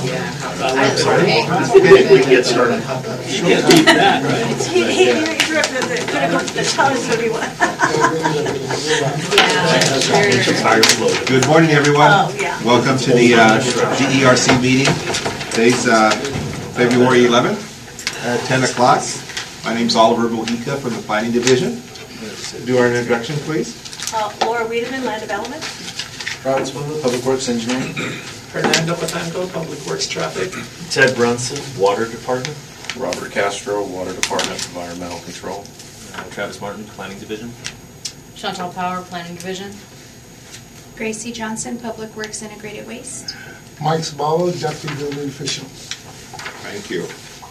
Okay, we can get started. You can't beat that, right? He interrupted the tone is going to be one. Good morning, everyone. Oh, yeah. Welcome to the DERC meeting. Today's February 11th at 10 o'clock. My name's Oliver Mojica from the Planning Division. Do our introduction, please. Laura Wiedemann, Land Development. Robert Swindler, Public Works Engineering. Fernando Patango, Public Works Traffic. Ted Brunson, Water Department. Robert Castro, Water Department, Environmental Control. Travis Martin, Planning Division. Chantal Power, Planning Division. Gracie Johnson, Public Works Integrated Waste. Mike Sabalo, Deputy Building Official. Thank you.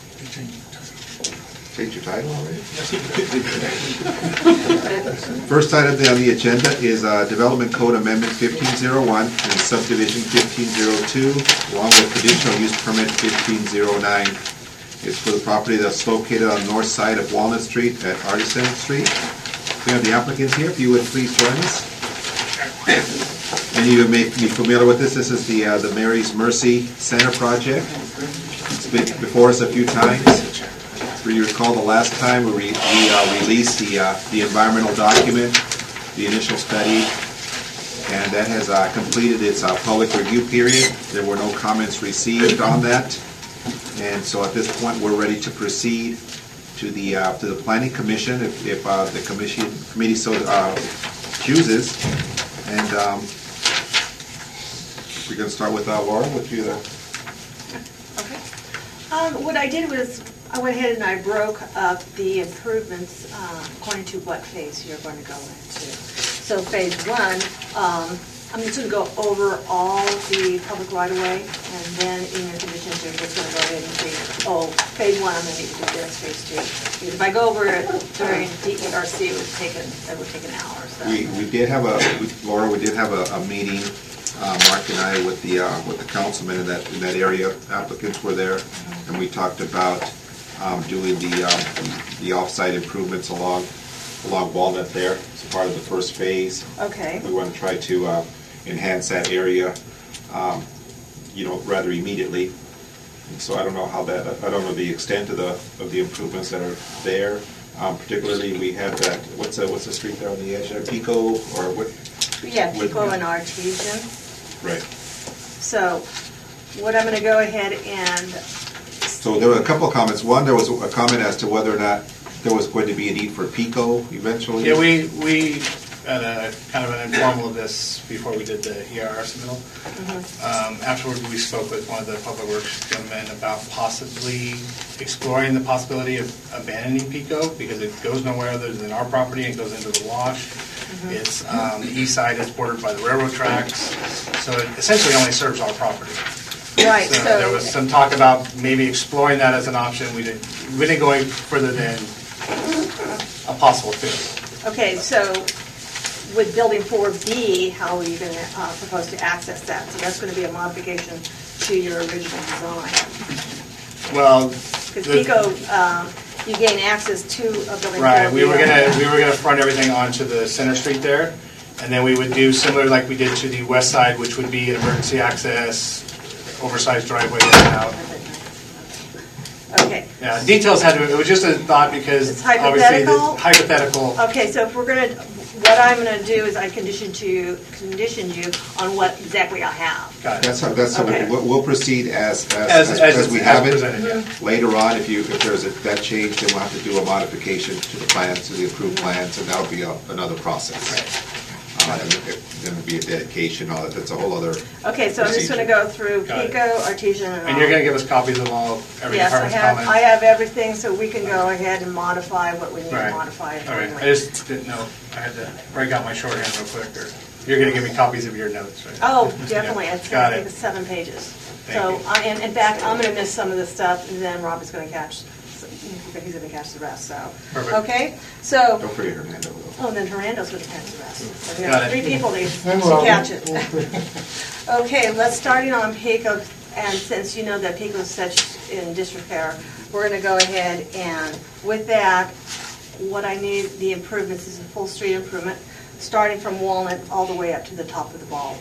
Change your title already? First item on the agenda is Development Code Amendment 1501 and Subdivision 1502, along with Conditional Use Permit 1509. It's for the property that's located on the north side of Walnut Street at Artisan Street. We have the applicants here. If you would please join us. And you may be familiar with this. This is the Mary's Mercy Center project. It's been before us a few times. You recall the last time we released the environmental document, the initial study, and that has completed its public review period. There were no comments received on that, and so at this point we're ready to proceed to the Planning Commission if the committee so chooses. And we're going to start with Laura. With you there. Okay. What I did was I went ahead and I broke up the improvements according to what phase you're going to go into. So phase one, I'm just going to go over all the public right-of-way, and then in your conditions, you're just going to go ahead and see, oh, phase one, I'm going to need to do this, phase two. Because if I go over it during DERC, it would take an hour. So. We did have Laura, we did have a meeting, Mark and I, with the councilman in that area. Applicants were there, and we talked about doing the off-site improvements along Walnut there. It's part of the first phase. Okay. We want to try to enhance that area, rather immediately. And so I don't know how that. I don't know the extent of the improvements that are there. Particularly, we have that. What's the street there on the edge there? Pico or what? Yeah, Pico and Artesian. Right. So, what I'm going to go ahead and. So there were a couple of comments. One, there was a comment as to whether or not there was going to be a need for PICO eventually. Yeah, we had a kind of an informal of this before we did the ERR submittal. Mm-hmm. Afterward, we spoke with one of the public works gentlemen about possibly exploring the possibility of abandoning PICO because it goes nowhere other than our property and goes into the wash. Mm-hmm. It's the east side is bordered by the railroad tracks, so it essentially only serves our property. Right. So there was some talk about maybe exploring that as an option. We didn't go any further than a possible fit. Okay, so with building 4B, how are you going to propose to access that? So that's going to be a modification to your original design. Well, because PICO, you gain access to a building. Right. We were gonna front everything onto the center street there, and then we would do similar like we did to the west side, which would be emergency access. Oversized driveway in and out. Okay. Yeah, details it was just a thought because it's hypothetical. Obviously hypothetical. Okay, so if we're what I'm gonna do is I condition you on what exactly I have. Got it. That's okay. We'll proceed as we have it. Later on, if there's that change, then we'll have to do a modification to the plans, to the approved plans, and that'll be another process. Right. Then would be a dedication. All that. That's a whole other. Okay, so procedure. I'm just going to go through PICO, Artesian, and you're going to give us copies of every department's comments? I have everything, so we can go ahead and modify what we need to modify. All right. I just didn't know. I had to break out my shorthand real quick. Or you're going to give me copies of your notes, right? Oh, definitely. Yeah. It's going to take 7 pages. Thank you. In fact, I'm going to miss some of the stuff, and then Rob is going to catch. He's going to catch the rest. So perfect. Okay, so don't forget Hernando. Oh, then Hernando's going to catch the rest. So we have 3 people to catch it. Okay, let's start on PICO, and since you know that PICO is such in disrepair, we're going to go ahead and with that, what I need the improvements is a full street improvement, starting from Walnut all the way up to the top of the ball.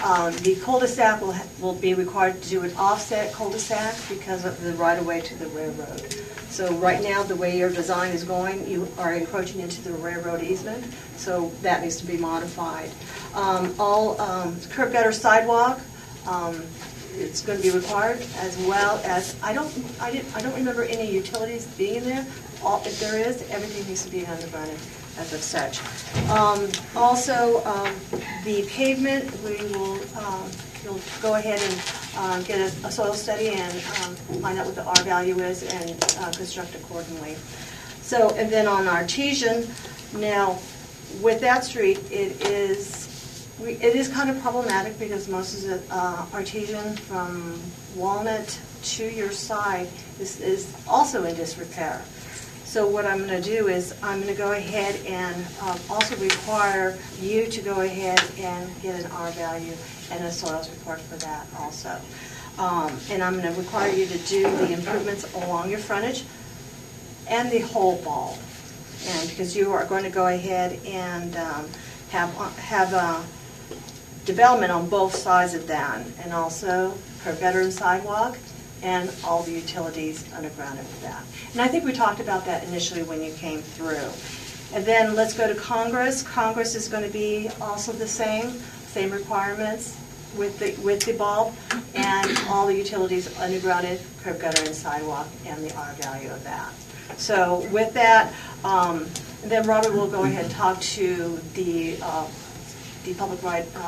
The cul-de-sac will be required to do an offset cul-de-sac because of the right-of-way to the railroad. So right now, the way your design is going, you are encroaching into the railroad easement, so that needs to be modified. All curb gutter sidewalk, it's going to be required, as well as, I don't remember any utilities being in there. If there is, everything needs to be underground as of such. Also, the pavement, you'll go ahead and get a soil study and find out what the R value is and construct accordingly. So, and then on Artesian, now with that street, it is kind of problematic because most of the Artesian from Walnut to your side is also in disrepair. So what I'm going to do is I'm going to go ahead and also require you to go ahead and get an R value and a soils report for that also. And I'm going to require you to do the improvements along your frontage and the whole bulb. And because you are going to go ahead and have development on both sides of that, and also curb gutter and sidewalk, and all the utilities underground with that. And I think we talked about that initially when you came through. And then let's go to Congress. Congress is going to be also the same requirements with the bulb, and all the utilities undergrounded, curb gutter and sidewalk, and the R value of that. So with that, then Robert will go ahead and talk to the public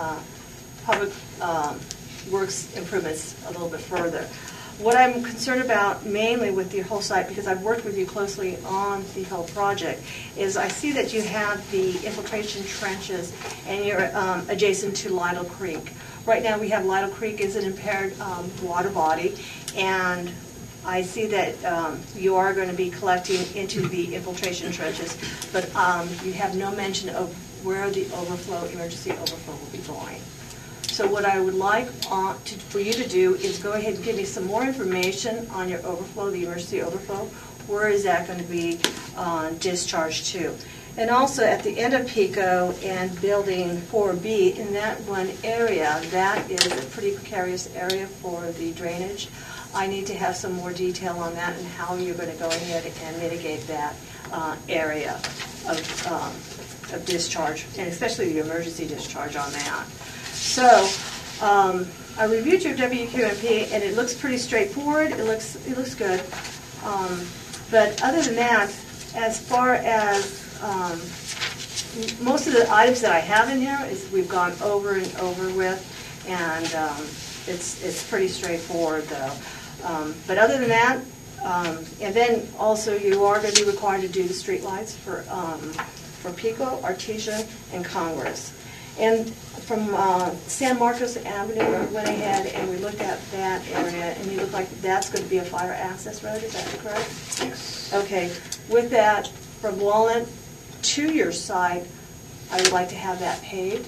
works improvements a little bit further. What I'm concerned about mainly with the whole site, because I've worked with you closely on the whole project, is I see that you have the infiltration trenches and you're adjacent to Lytle Creek. Right now we have Lytle Creek is an impaired water body, and I see that you are going to be collecting into the infiltration trenches, but you have no mention of where the emergency overflow will be going. So what I would like for you to do is go ahead and give me some more information on your overflow, the emergency overflow. Where is that going to be discharged to? And also at the end of Pico and building 4B, in that one area, that is a pretty precarious area for the drainage. I need to have some more detail on that and how you're going to go ahead and mitigate that area of discharge, and especially the emergency discharge on that. So I reviewed your WQMP, and it looks pretty straightforward. It looks good. But other than that, as far as most of the items that I have in here is we've gone over and over with, and it's pretty straightforward though. But other than that, and then also you are going to be required to do the street lights for Pico, Artesia, and Congress. And from San Marcos Avenue, we went ahead and we looked at that area, and you look like that's going to be a fire access road, is that correct? Yes. Okay, with that, from Walnut to your side, I would like to have that paved.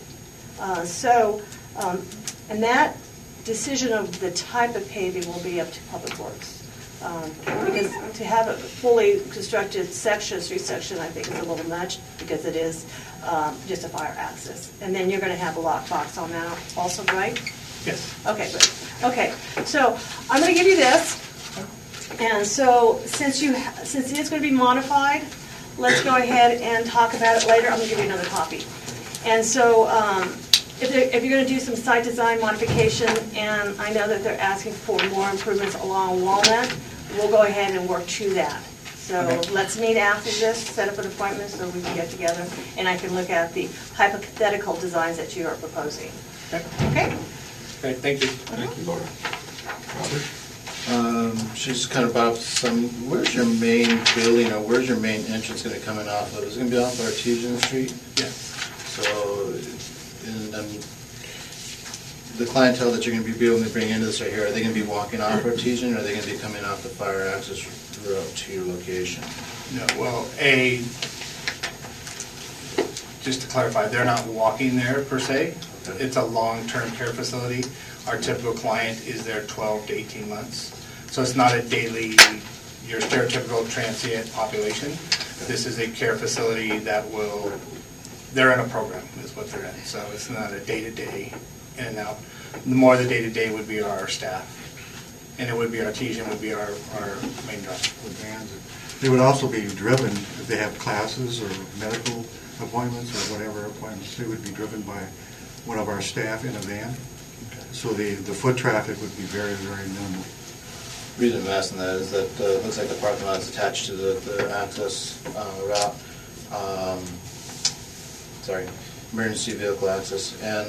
And that decision of the type of paving will be up to Public Works. Because to have a fully constructed section, street section, I think is a little much, because it is just a fire access. And then you're going to have a lockbox on that also, right? Yes. Okay, good. Okay, so I'm going to give you this. And so since it is going to be modified, let's go ahead and talk about it later. I'm going to give you another copy. And so if you're going to do some site design modification, and I know that they're asking for more improvements along Walnut, we'll go ahead and work to that. So let's meet after this, set up an appointment so we can get together, and I can look at the hypothetical designs that you are proposing. Okay? Great, thank you. Thank you, Laura. Robert? She's kind of about where's your main building, or where's your main entrance going to come in off of? Is it going to be off Artesian Street? Yes. So, and the clientele that you're going to be able to bring into this right here, are they going to be walking off Artesian, or are they going to be coming off the fire access route to your location? No, well, just to clarify, they're not walking there per se. Okay. It's a long-term care facility. Our typical client is there 12 to 18 months. So it's not a daily, your stereotypical transient population. This is a care facility that they're in a program is what they're in. So it's not a day-to-day in and out. The more the day-to-day would be our staff. And it would be Artesian would be our main driver. They would also be driven, if they have classes or medical appointments or whatever appointments, they would be driven by one of our staff in a van. So the foot traffic would be very, very minimal. The reason I'm asking that is that it looks like the parking lot is attached to the access route. Emergency vehicle access. And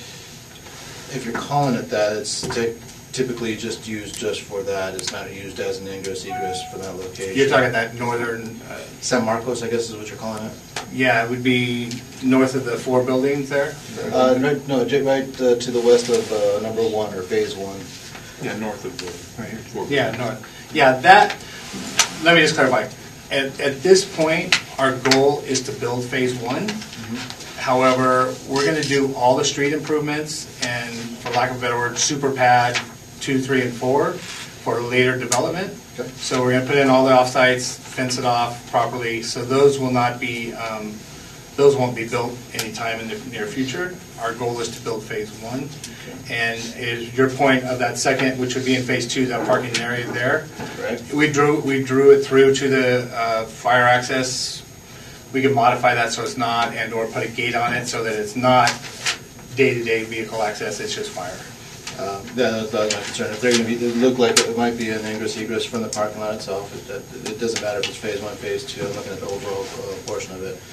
if you're calling it that, it's typically just used just for that. It's not used as an ingress egress for that location. You're talking that northern... San Marcos, I guess is what you're calling it? Yeah, it would be north of the 4 buildings there. Right to the west of number 1 or phase 1. Yeah, north of the, right here. Yeah, north. Yeah, that, let me just clarify. At this point, our goal is to build phase 1. However, we're going to do all the street improvements and, for lack of a better word, super pad 2, 3, and 4 for later development. Okay. So we're going to put in all the offsites, fence it off properly. So those will not be, those won't be built anytime in the near future. Our goal is to build phase 1. Okay. And is your point of that second, which would be in phase 2, that parking area there. Right. We drew it through to the fire access. We could modify that so it's not, and/or put a gate on it so that it's not day-to-day vehicle access. It's just fire. That's my concern. If they're going to be, it look like it might be an ingress egress from the parking lot itself. It doesn't matter if it's phase 1, phase 2. I'm looking at the overall portion of it.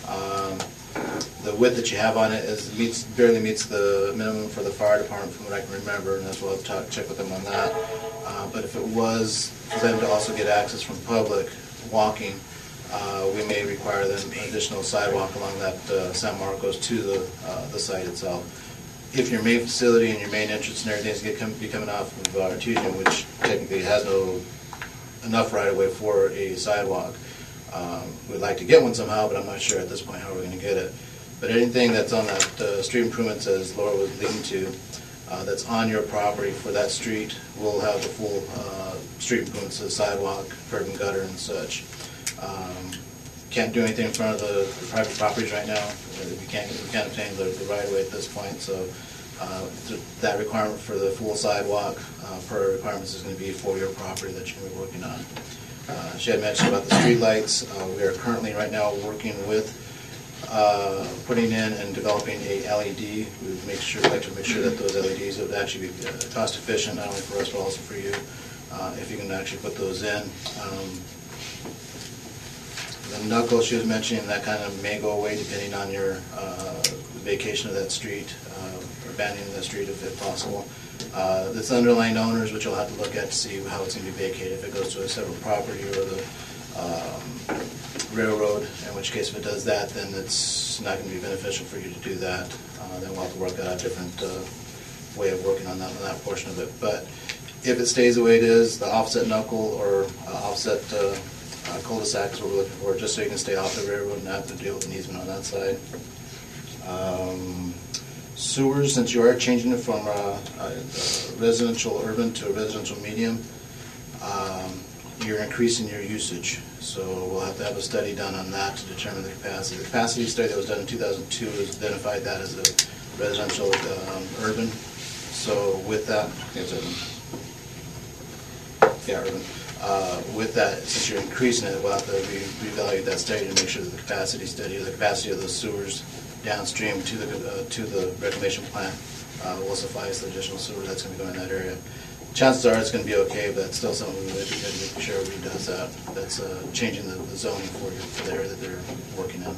The width that you have on it barely meets the minimum for the fire department, from what I can remember, and that's what I'll check with them on that. But if it was for them to also get access from public walking, we may require them additional sidewalk along that San Marcos to the site itself. If your main facility and your main entrance and everything is going to be coming off of Artesian, which technically has no enough right of way for a sidewalk, we'd like to get one somehow, but I'm not sure at this point how we're going to get it. But anything that's on that street improvements, as Laura was leading to, that's on your property for that street, will have the full street improvements, the sidewalk, curb and gutter and such. Can't do anything in front of the private properties right now. We can't obtain the right of way at this point, so that requirement for the full sidewalk per requirements is going to be for your property that you're going to be working on. She had mentioned about the street lights. We are currently right now working with putting in and developing a LED. We would like to make sure that those LEDs would actually be cost efficient, not only for us but also for you, if you can actually put those in. The knuckle she was mentioning, that kind of may go away depending on your vacation of that street, or abandoning that street if possible. This underlying owners, which you'll have to look at to see how it's going to be vacated, if it goes to a separate property or the railroad, in which case if it does that, then it's not going to be beneficial for you to do that. Then we'll have to work out a different way of working on that portion of it. But if it stays the way it is, the offset knuckle or offset cul-de-sac is what we're looking for, just so you can stay off the railroad and not have to deal with an easement on that side. Sewers, since you are changing it from a residential urban to a residential medium, you're increasing your usage. So we'll have to have a study done on that to determine the capacity. The capacity study that was done in 2002 has identified that as a residential urban. So with that, urban. With that, since you're increasing it, we'll have to reevaluate that study to make sure that the capacity study, the capacity of those sewers downstream to the reclamation plant will suffice the additional sewer that's going to be going in that area. Chances are it's going to be okay, but it's still something we would be good to make sure everybody does that. That's changing the zoning for the area that they're working in.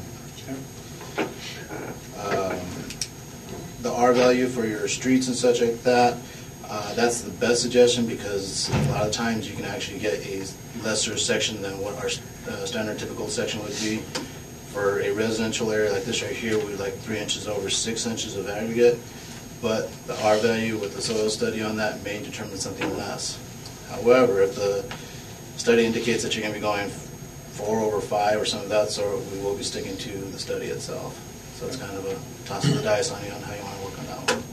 The R value for your streets and such like that, that's the best suggestion, because a lot of times you can actually get a lesser section than what our standard typical section would be. For a residential area like this right here, we'd like 3 inches over 6 inches of aggregate, but the R value with the soil study on that may determine something less. However, if the study indicates that you're going to be going 4 over 5 or something of that sort, we will be sticking to the study itself. So it's kind of a toss of the dice on you on how you want to work on that one.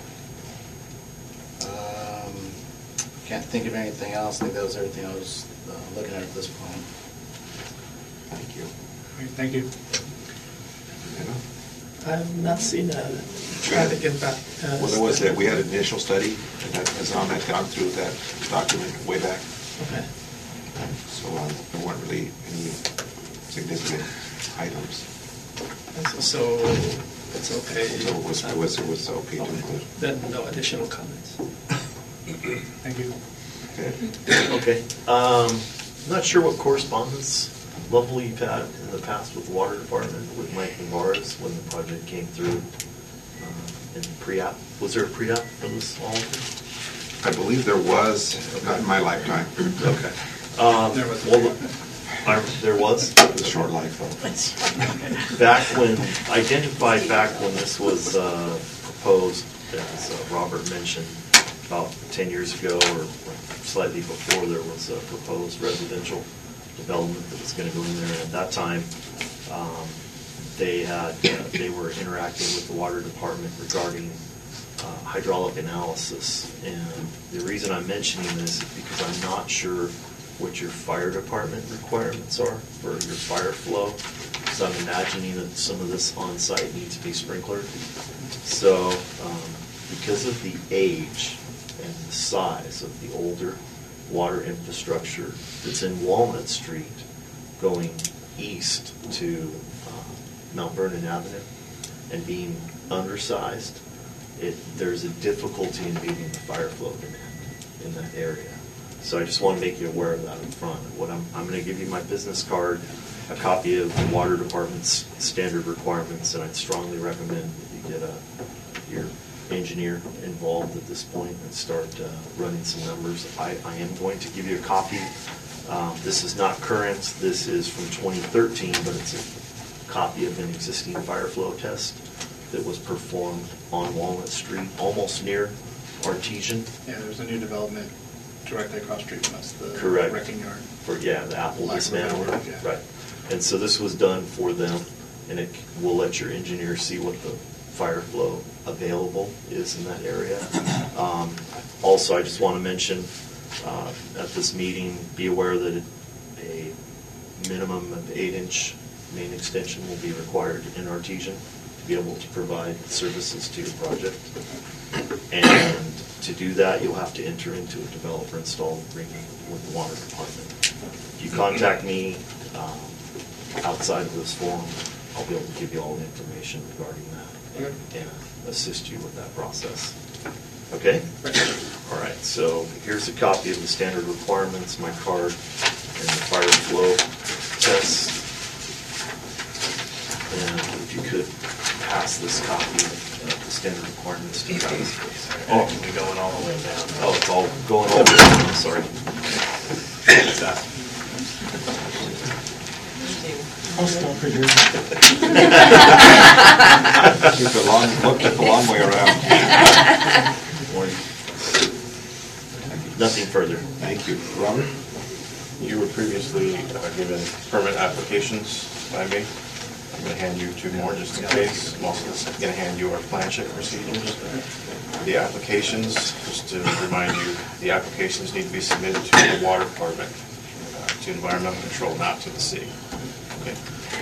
Can't think of anything else. I think that was everything I was looking at this point. Thank you. Thank you. I've not seen a Try to get back. Well, there was that, we had an initial study, and that, Azam had gone through that document way back, Okay. so there weren't really any significant items. So it's okay. So it was okay to include. Then no additional comments. Thank you. Okay. Okay. Not sure what correspondence level you've had in the past with the water department, with Mike Navarez when the project came through in pre-app. Was there a pre-app for this all? I believe there was, not in my lifetime. Okay. There was. There was? It was a short life, though. Identified back when this was proposed, as Robert mentioned, about 10 years ago or slightly before, there was a proposed residential development that was going to go in there. And at that time, they were interacting with the water department regarding hydraulic analysis. And the reason I'm mentioning this is because I'm not sure what your fire department requirements are for your fire flow. So I'm imagining that some of this on-site needs to be sprinklered. So because of the age and the size of the older water infrastructure that's in Walnut Street going east to Mount Vernon Avenue and being undersized, there's a difficulty in meeting the fire flow demand in that area. So I just want to make you aware of that up front. I'm going to give you my business card, a copy of the water department's standard requirements, and I'd strongly recommend that you get your engineer involved at this point and start running some numbers. I am going to give you a copy. This is not current. This is from 2013, but it's a copy of an existing fire flow test that was performed on Walnut Street, almost near Artesian. Yeah, there's a new development directly across the street from us, the Correct. wrecking yard. The Apple Lack of a better dismantle. word, yeah. Right. And so this was done for them, and we'll let your engineer see what the fire flow available is in that area. Also, I just want to mention at this meeting, be aware that a minimum of 8-inch main extension will be required in Artesian to be able to provide services to your project. And to do that, you'll have to enter into a developer installed agreement with the water department. If you contact me outside of this forum, I'll be able to give you all the information regarding that and assist you with that process. Okay? All right, so here's a copy of the standard requirements, my card, and the fire flow test. And if you could pass this copy of the standard requirements to Travis. Oh, we're going all the way down. Oh, it's all going all the way down, sorry. I'll stop it here. Took a long way around. Nothing further. Thank you. Robert? You were previously given permit applications by me. I'm going to hand you 2 more just in case. I'm also going to hand you our plan check procedures. The applications, just to remind you, the applications need to be submitted to the water department, to environmental control, not to the city. Okay.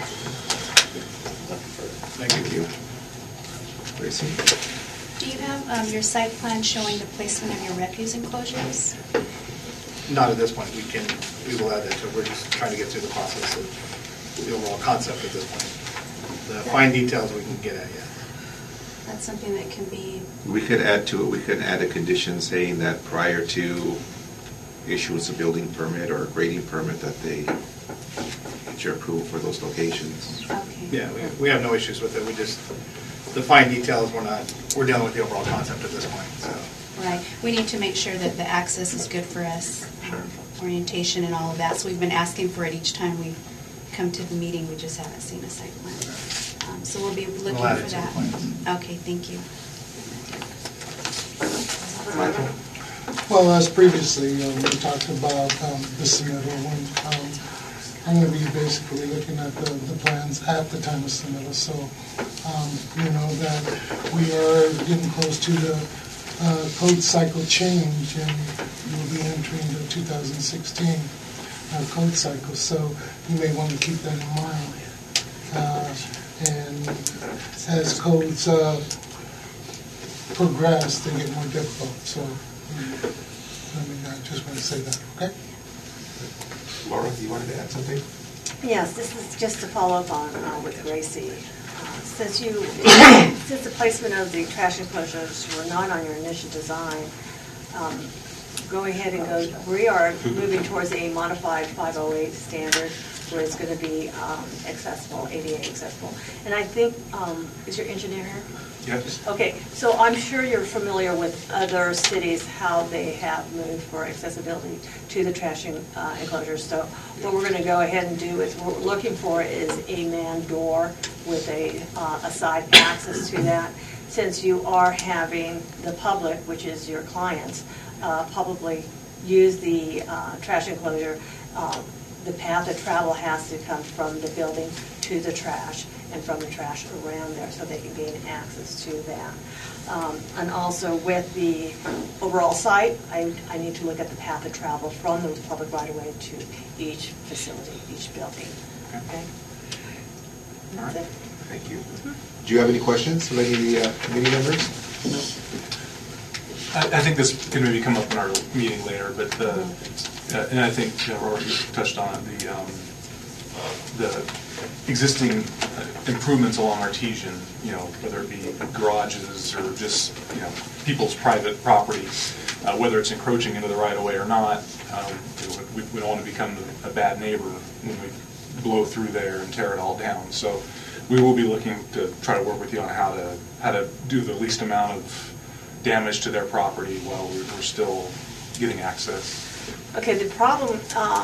Thank you. Gracie? Do you have your site plan showing the placement of your refuse enclosures? Not at this point. We will add that to it. We're just trying to get through the process of the overall concept at this point. The fine details we can get at, yeah. That's something that can be, We could add to it, we could add a condition saying that prior to issuance of building permit or grading permit, that they get your approval for those locations. okay. Yeah, we have no issues with it. We just, the fine details, we're dealing with the overall concept at this point, so. Right. We need to make sure that the access is good for us. Orientation and all of that. So we've been asking for it each time we've come to the meeting. We just haven't seen a site plan. So we'll be looking We'll add for it to the that. plans. Okay, thank you. Michael? Well, as previously, we talked about the submittal. I'm going to be basically looking at the plans at the time of submittal. So, you know that we are getting close to the code cycle change, and we'll be entering the 2016 code cycle. So you may want to keep that in mind. And as codes progress, they get more difficult. So, I just want to say that, okay? Laura, you wanted to add something? Yes, this is just to follow up on with Gracie. Since the placement of the trash enclosures were not on your initial design, go ahead and go, we are moving towards a modified 508 standard where it's going to be accessible, ADA accessible. And I think, is your engineer here? Yes. Okay, so I'm sure you're familiar with other cities, how they have moved for accessibility to the trash enclosures. So what we're going to go ahead and do is, what we're looking for is a man door with a side access to that. Since you are having the public, which is your clients, probably use the trash enclosure, the path of travel has to come from the building to the trash and from the trash around there so they can gain access to that. And also with the overall site, I need to look at the path of travel from the public right-of-way to each facility, each building. Okay? That's it. Thank you. Do you have any questions from any of the committee members? I think this can maybe come up in our meeting later, but and I think Rory touched on it, the existing improvements along Artesian, whether it be garages or just people's private property, whether it's encroaching into the right of way or not, we don't want to become a bad neighbor when we blow through there and tear it all down. So we will be looking to try to work with you on how to do the least amount of damage to their property while we're still getting access. Okay, the problem,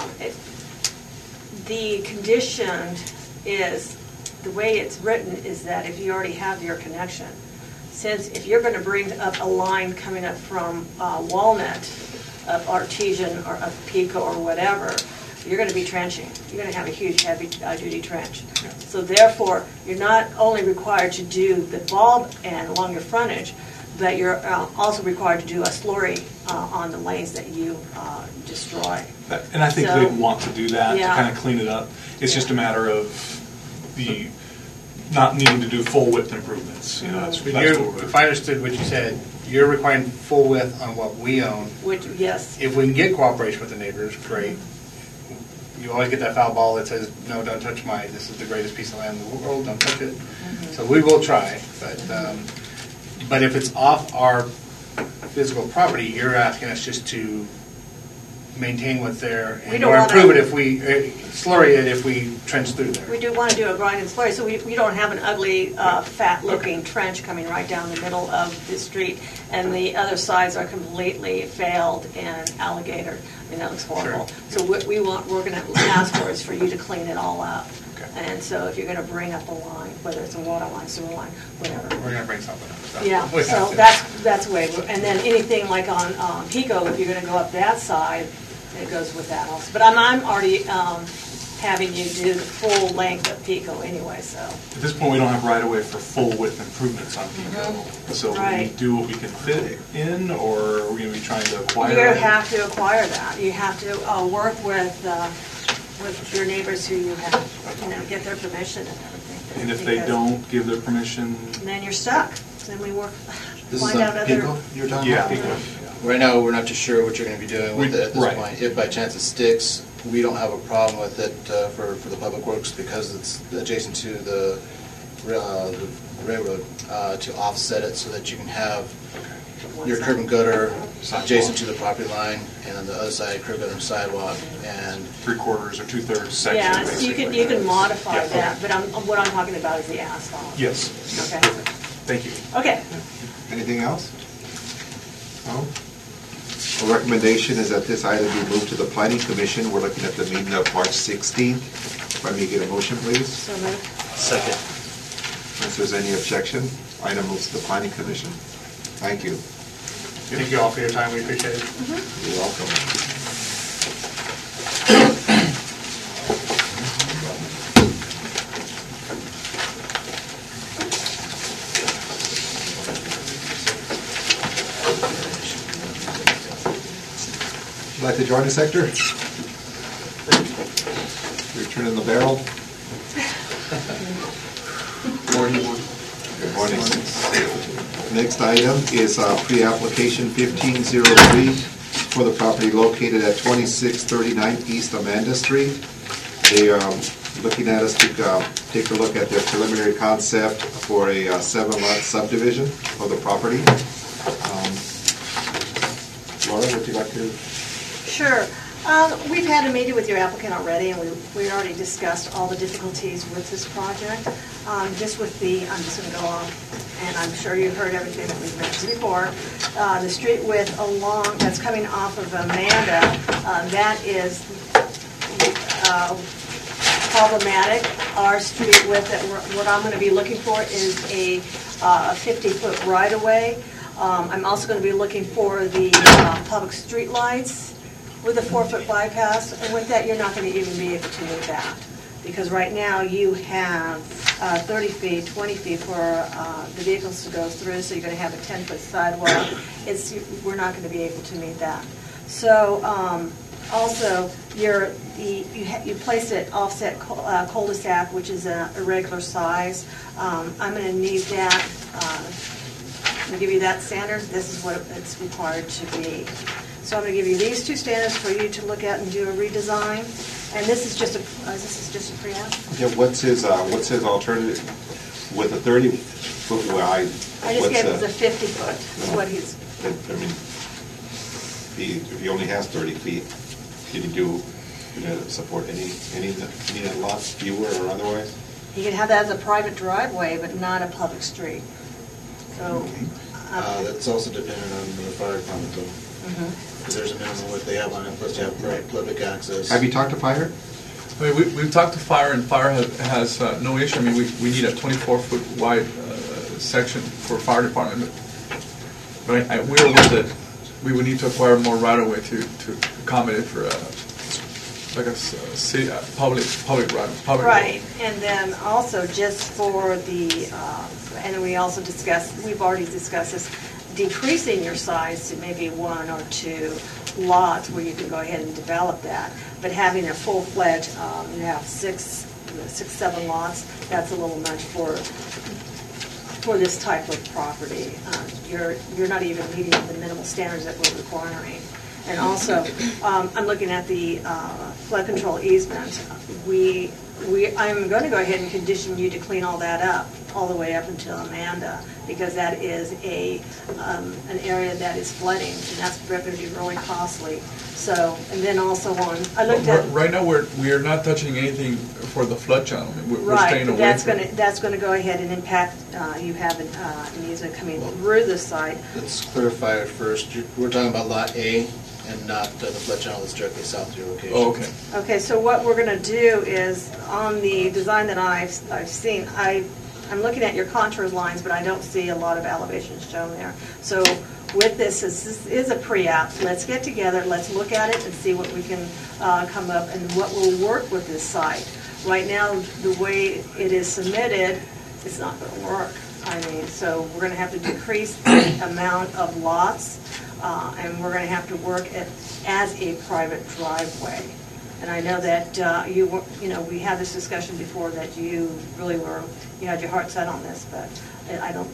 the condition is, the way it's written is that if you already have your connection, since if you're going to bring up a line coming up from Walnut, of Artesian or of Pico or whatever, you're going to be trenching. You're going to have a huge heavy-duty trench. Yeah. So therefore, you're not only required to do the bulb and along your frontage, but you're also required to do a slurry on the lanes that you destroy. And I think they'd want to do that, Yeah. to kind of clean it up. It's just a matter of the not needing to do full width improvements. That's But what if I understood what you said, you're requiring full width on what we own. Which, yes. If we can get cooperation with the neighbors, great. You always get that foul ball that says, no, don't touch mine, this is the greatest piece of land in the world, don't touch it. So we will try, but if it's off our physical property, you're asking us just to maintain what's there We and don't or wanna- improve it if we, slurry it if we trench through there. We do want to do a grind and slurry, so we don't have an ugly, fat-looking trench coming right down the middle of the street, and the other sides are completely failed and alligator. I mean, that looks horrible. So what we're going to ask for is for you to clean it all up. Okay. And so if you're going to bring up a line, whether it's a water line, sewer line, whatever. We're going to bring something up. So Yeah, we have so to. that's the way, and then anything like on Pico, if you're going to go up that side, it goes with that also. But I'm already having you do the full length of Pico anyway, so. At this point, we don't have right of way for full width improvements on Pico. So will we Right. do what we can fit in, or are we going to be trying to acquire You it? have to acquire that. You have to work with your neighbors who have, get their permission and everything. And if they Because don't give their permission, then you're stuck. Then we work, This find is out on other. Pico you're talking yeah. about? Right now, we're not too sure what you're going to be doing with it at this Right. point. If by chance it sticks, we don't have a problem with it for the public works because it's adjacent to the railroad to offset it so that you can have your curb and gutter adjacent to the property line, and on the other side, curb gutter and sidewalk, and 3/4 or 2/3 section. Yeah, so you basically. can modify Yeah, that, okay. but what I'm talking about is the asphalt. Yes. Okay. Thank you. Okay. Anything else? No? A recommendation is that this item be moved to the planning commission. We're looking at the meeting of March 16th. If I may get a motion, please. So moved. Second. If there's any objection, item moves to the planning commission. Thank you. Thank you all for your time, we appreciate it. You're welcome. Would you like to join us, Hector? You're turning the barrel. Good morning. Good morning. Next item is pre-application 1503 for the property located at 2639 East Amanda Street. They are looking at us to take a look at their preliminary concept for a 7-lot subdivision of the property. Laura, would you like to? Sure. We've had a meeting with your applicant already, and we already discussed all the difficulties with this project. Just with I'm just going to go on, and I'm sure you've heard everything that we've mentioned before. The street width that's coming off of Amanda, that is problematic. Our street width, what I'm going to be looking for is a 50-foot right-of-way. I'm also going to be looking for the public street lights with a 4-foot bypass, and with that, you're not going to even be able to move that. Because right now, you have 30 feet, 20 feet for the vehicles to go through, so you're going to have a 10-foot sidewalk. We're not going to be able to meet that. So, also, you place it offset cul-de-sac, which is a irregular size. I'm going to need that. I'm going to give you that standard. This is what it's required to be. So I'm going to give you these two standards for you to look at and do a redesign. And this is just a pre-app. Yeah, what's his alternative with a 30-foot wide? I just gave him the 50-foot. That's what he's. I mean, if he only has 30 feet, can you support any lots, fewer or otherwise? You can have that as a private driveway, but not a public street. So. That's also dependent on the fire department, though. Because there's a minimum what they have on it, plus you have public access. Have you talked to fire? I mean, we've talked to fire, and fire has no issue. I mean, we need a 24-foot wide section for fire department. But we're aware that we would need to acquire more right-of-way to accommodate for like a city public right. Right, and then also just for the, and we've already discussed this, decreasing your size to maybe 1 or 2 lots where you can go ahead and develop that. But having a full-fledged, you have 7 lots, that's a little much for this type of property. You're not even meeting the minimal standards that we're requiring. And also, I'm looking at the flood control easement. I'm going to go ahead and condition you to clean all that up, all the way up until Amanda, because that is an area that is flooding, and that's going to be really costly. So, and then also I looked at. Right now, we are not touching anything for the flood channel. We're staying away that's from going to that's going to go ahead and impact. You have an easement coming through the site. Let's clarify it first. We're talking about Lot A and not the flood channel that's directly south of your location. Oh, okay. Okay, so what we're going to do is, on the design that I've seen, I'm looking at your contour lines, but I don't see a lot of elevations shown there. So with this is a pre-app. Let's get together, let's look at it and see what we can come up and what will work with this site. Right now, the way it is submitted, it's not going to work. I mean, so we're going to have to decrease the amount of lots, and we're going to have to work it as a private driveway. And I know that we had this discussion before that you had your heart set on this, but I don't.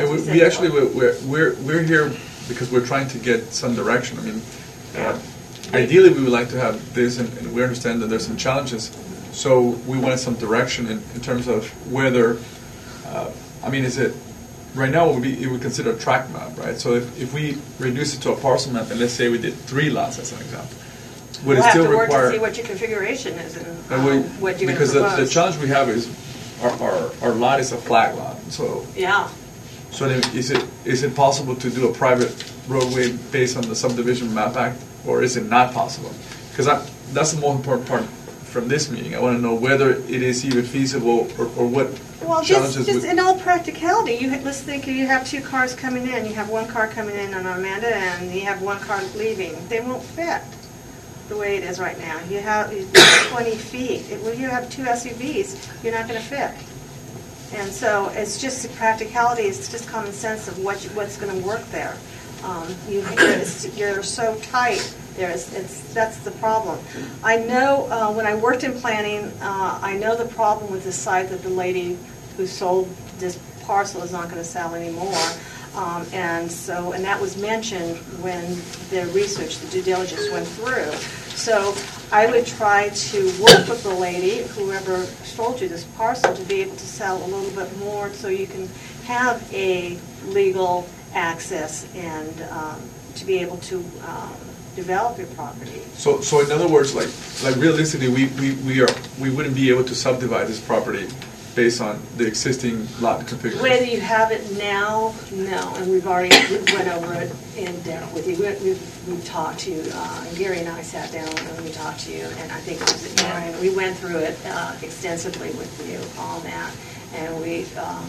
We're here because we're trying to get some direction. I mean, ideally we would like to have this, and we understand that there's some challenges. So we wanted some direction in terms of whether. I mean, is it right now? It would consider a tract map, right? So if we reduce it to a parcel map, and let's say we did 3 lots as an example. We'll have to work to see what your configuration is and what you're going to propose. Because the challenge we have is our lot is a flag lot. So yeah. So then is it possible to do a private roadway based on the Subdivision Map Act, or is it not possible? Because that's the most important part from this meeting. I want to know whether it is even feasible or what challenges. Well, just in all practicality, let's think you have 2 cars coming in. You have 1 car coming in on Amanda, and you have 1 car leaving. They won't fit the way it is right now. You have 20 feet. When you have 2 SUVs, you're not going to fit. And so it's just practicality. It's just common sense of what's going to work there. You're so tight. That's the problem. I know when I worked in planning, I know the problem with this site that the lady who sold this parcel is not going to sell anymore. And that was mentioned when the research, the due diligence went through. So I would try to work with the lady, whoever sold you this parcel, to be able to sell a little bit more so you can have a legal access and to be able to develop your property. So in other words, like realistically, we wouldn't be able to subdivide this property based on the existing lot configuration. Whether you have it now, no, and we went over it in depth with you. We've talked to you, Gary and I sat down and we talked to you, and I think it was Aaron. We went through it extensively with you on that, and we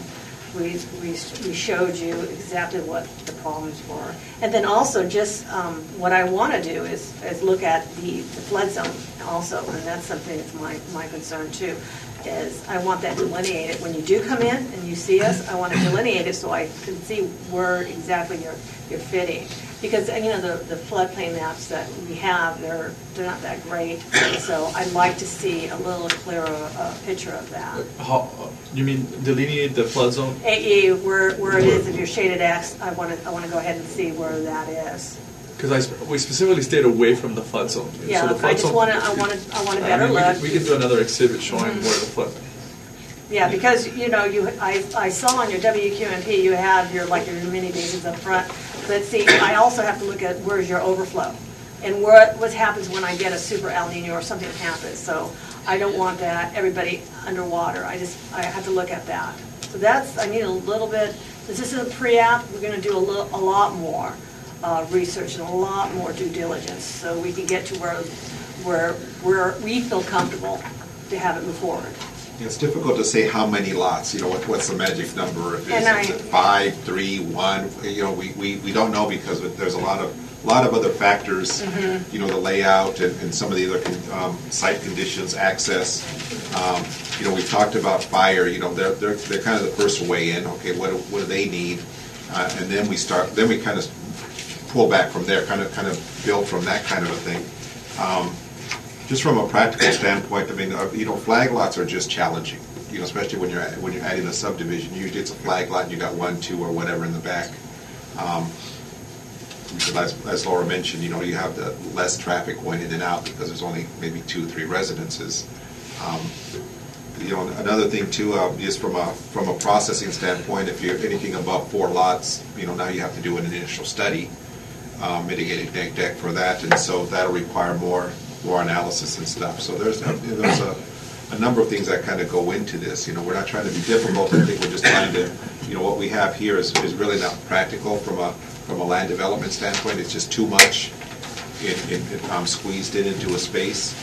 showed you exactly what the problems were. And then also just what I want to do is look at the flood zone also, and that's something that's my concern too, is I want that delineated. When you do come in and you see us, I want to delineate it so I can see where exactly you're fitting. Because, you know, the floodplain maps that we have, they're not that great. So I'd like to see a little clearer picture of that. How, you mean delineate the flood zone? AE, where it is, if you're shaded X, I want to go ahead and see where that is. Because we specifically stayed away from the flood zone. Yeah, so the flood I just zone, want a better look. We can do another exhibit showing where the flood. Yeah, because, you know, I saw on your WQMP you have your mini basins up front. But see, I also have to look at where's your overflow and what happens when I get a super El Nino or something happens. So I don't want that, everybody underwater. I have to look at that. So I need a little bit, this is a pre-app, we're going to do a lot more research and a lot more due diligence so we can get to where we feel comfortable to have it move forward. It's difficult to say how many lots, you know, what's the magic number? Is it 5, 3, 1? You know, we don't know because there's a lot of other factors, you know, the layout and some of the other site conditions, access. You know, we talked about fire, you know, they're kind of the first to weigh in, okay, what do they need? And then we kind of pull back from there, kind of build from that kind of a thing. Just from a practical standpoint, I mean, you know, flag lots are just challenging. You know, especially when you're adding a subdivision. Usually, it's a flag lot, and you got 1, 2, or whatever in the back. As Laura mentioned, you know, you have the less traffic going in and out because there's only maybe 2 or 3 residences. You know, another thing too is from a processing standpoint, if you're anything above 4 lots, you know, now you have to do an initial study, mitigated deck for that, and so that'll require more analysis and stuff. So there's a number of things that kind of go into this. You know, we're not trying to be difficult. I think we're just trying to, you know, what we have here is really not practical from a land development standpoint. It's just too much squeezed into a space.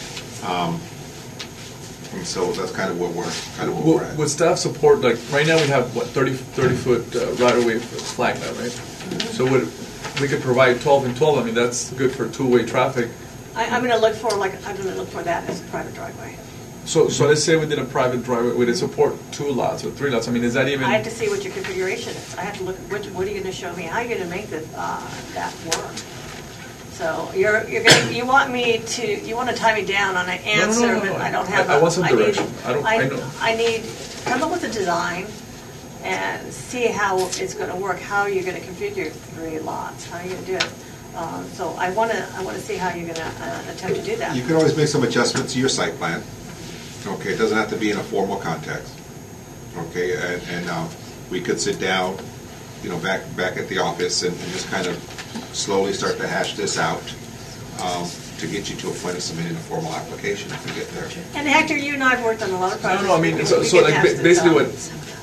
And so that's kind of what we're at. Would staff support, like, right now we have, what, 30-foot right-of-way flag now, right? So we could provide 12 and 12. I mean, that's good for two-way traffic. I'm going to look for that as a private driveway. So let's say we did a private driveway. Would it support 2 lots or 3 lots? I mean, is that even? I have to see what your configuration is. I have to look at what are you going to show me? How are you going to make that work? So you want to tie me down on an answer, No. but I don't have. I want some direction. I need come up with a design and see how it's going to work. How you're going to configure 3 lots? How are you going to do it? So I want to see how you're going to attempt to do that. You can always make some adjustments to your site plan. Okay, it doesn't have to be in a formal context. Okay, and we could sit down, you know, back at the office and just kind of slowly start to hash this out to get you to a point of submitting a formal application if we get there. And Hector, you and I have worked on a lot of projects. No, I mean, so like basically what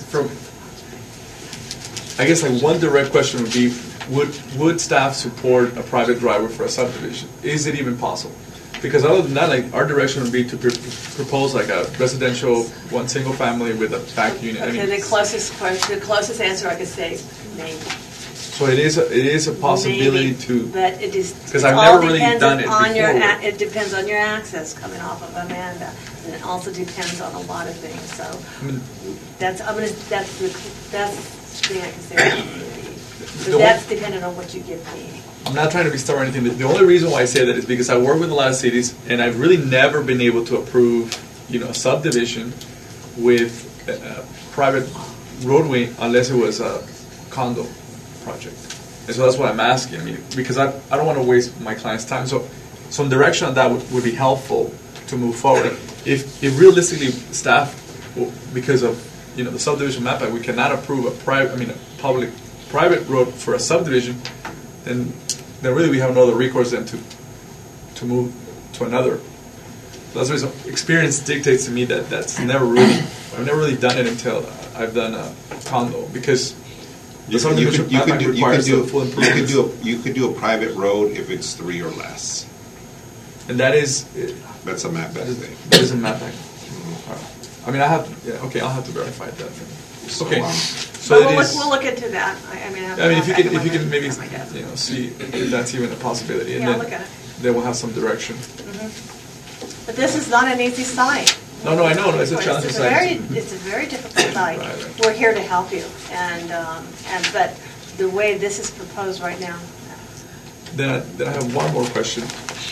I guess like one direct question would be, would staff support a private driveway for a subdivision? Is it even possible? Because other than that, like, our direction would be to propose like a residential, one single family with a back unit. Okay, the closest answer I could say is maybe. So it is a possibility maybe, to. But it is. Because I've never really done it before. It depends on your access coming off of Amanda, and it also depends on a lot of things. So that's the thing I can say. That's dependent on what you give me. I'm not trying to be stubborn or anything. The only reason why I say that is because I work with a lot of cities, and I've really never been able to approve, you know, a subdivision with a private roadway unless it was a condo project. And so that's what I'm asking, I mean, because I don't want to waste my client's time. So some direction on that would be helpful to move forward. If realistically staff, because of, you know, the subdivision map, we cannot approve a private road for a subdivision, then really we have no other recourse than to move to another. So that's the reason experience dictates to me that I've never really done it until I've done a condo, because the subdivision map requires the full improvements. You could do a private road if it's 3 or less. And that's a map back thing. That is a map back. I mean, I'll have to verify that. So, okay. So we'll look into that. I mean, if you can maybe see if that's even a possibility, and yeah, then look at it. Then we'll have some direction. But this is not an easy site. No, I know. It's a challenging site. It's a very difficult site. Right. We're here to help you, but the way this is proposed right now. Then I have one more question.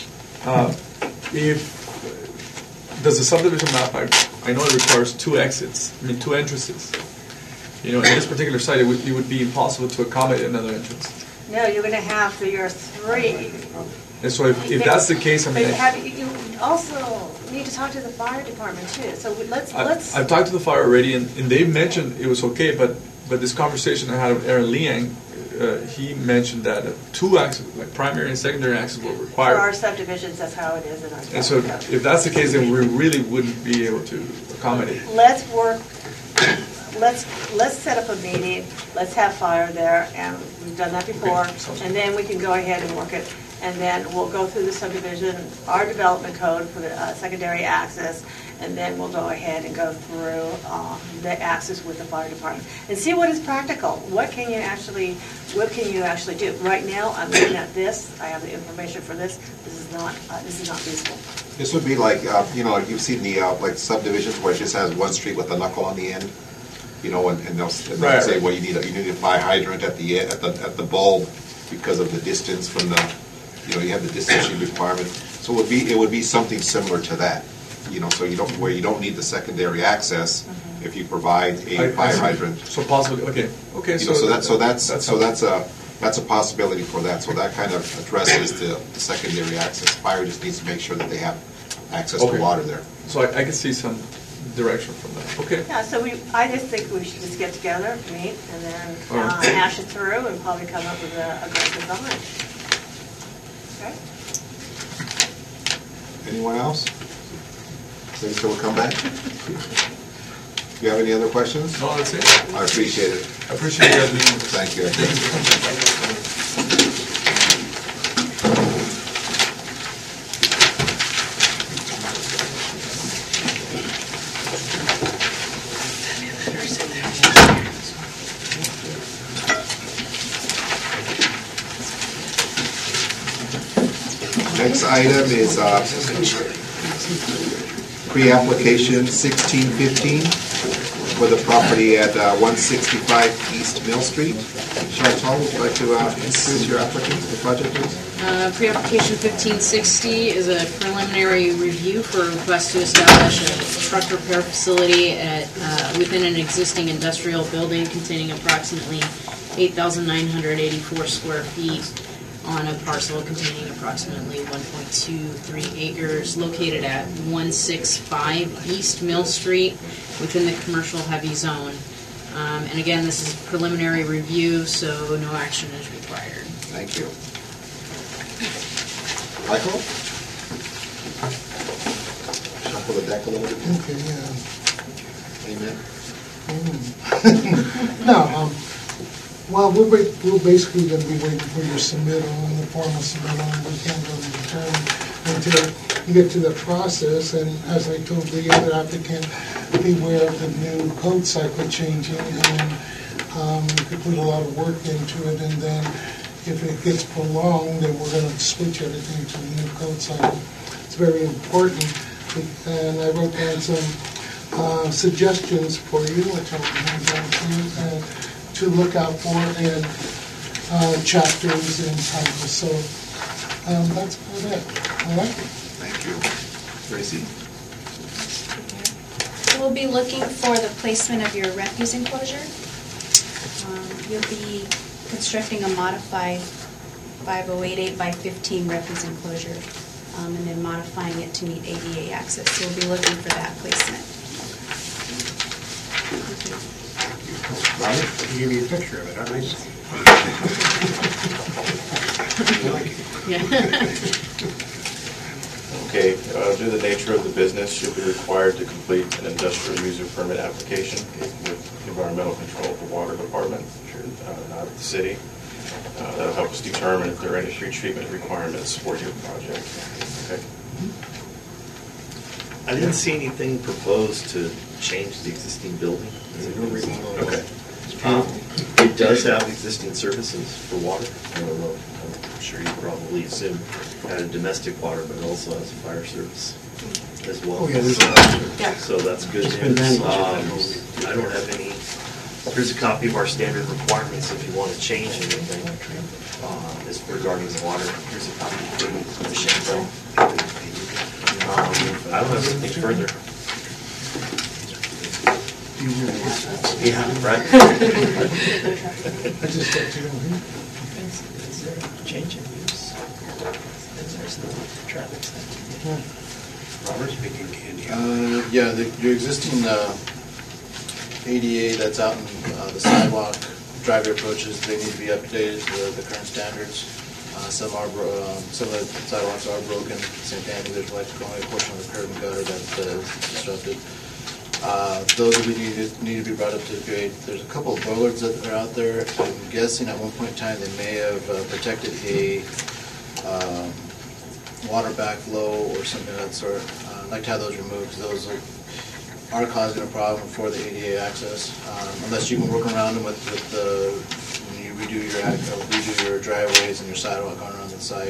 Does the subdivision map? I know it requires 2 exits. I mean, 2 entrances. You know, in this particular site, it would be impossible to accommodate another entrance. No, you're going to have your 3. And so if that's the case, I mean... You also need to talk to the fire department too, so let's... I've talked to the fire already, and they mentioned it was okay, but this conversation I had with Aaron Liang, he mentioned that 2 axes, like primary and secondary axes, were required. For our subdivisions, that's how it is in our... And so if that's the case, then we really wouldn't be able to accommodate. Let's work... Let's set up a meeting, let's have fire there, and we've done that before, and then we can go ahead and work it, and then we'll go through the subdivision, our development code for the secondary access, and then we'll go ahead and go through the access with the fire department, and see what is practical. What can you actually do? Right now, I'm looking at this, I have the information for this, this is not feasible. This would be like, you've seen the like subdivisions where it just has one street with a knuckle on the end. You know, and they'll say, well, you need a fire hydrant at the bulb because of the distance from the, you have the distancing requirement. So it would be something similar to that. So you don't need the secondary access if you provide a fire hydrant. So possibly, okay. So that's a possibility for that. So that kind of addresses the secondary access. Fire just needs to make sure that they have access to water there. So I can see some direction from that. Okay. Yeah, so I just think we should just get together, meet, and then hash it through and probably come up with a great design. Okay? Anyone else? So we'll come back. Do you have any other questions? No, that's it. I appreciate it. I appreciate it. Thank you. Next item is pre-application 1615 for the property at 165 East Mill Street. Chantal, would you like to introduce your applicant to the project, please? Pre-application 1560 is a preliminary review for a request to establish a truck repair facility within an existing industrial building containing approximately 8,984 square feet on a parcel containing approximately 1.23 acres located at 165 East Mill Street within the commercial heavy zone. And again, this is a preliminary review, so no action is required. Thank you. Michael? Shuffle the deck a little bit. Okay, yeah. Amen. No, well, we're basically going to be waiting for your submittal and the formal submittal, and we can't really determine until you get to the process. And as I told the other applicant, beware of the new code cycle changing, and we could put a lot of work into it, and then if it gets prolonged, then we're going to switch everything to the new code cycle. It's very important, and I wrote down some suggestions for you, which I'm going to go through, to look out for, and chapters and titles. So that's about it. All right? Thank you. Tracy? We'll be looking for the placement of your refuse enclosure. You'll be constructing a modified 5088 by 15 refuse enclosure, and then modifying it to meet ADA access. So we'll be looking for that placement. I'll give you a picture of it, aren't I? Okay, due to the nature of the business, should be required to complete an industrial user permit application with environmental control of the water department, not of the city. That'll help us determine if there are any pretreatment requirements for your project. Okay. I didn't see anything proposed to change the existing building. Okay. It does have existing services for water. I don't know, I'm sure you probably assume had a domestic water, but it also has a fire service as well. Oh, yeah, there's So that's good It's been news. managed. I don't have any, here's a copy of our standard requirements if you want to change anything as regarding the water. Here's a copy for the Chantel. I don't have anything further. Yeah, right. I just got to know him. Change in use. There's the traffic study. Robert speaking candy. Yeah, your existing ADA that's out in the sidewalk, driveway approaches, they need to be updated to the current standards. Some of the sidewalks are broken. Same thing, there's electrical, only a portion of the curb and gutter that is disrupted. Those will need to be brought up to grade. There's a couple of bollards that are out there. I'm guessing at one point in time they may have protected a water backflow or something of that sort. I'd like to have those removed because those are causing a problem for the ADA access. Unless you can work around them with when you redo your driveways and your sidewalk on around the site.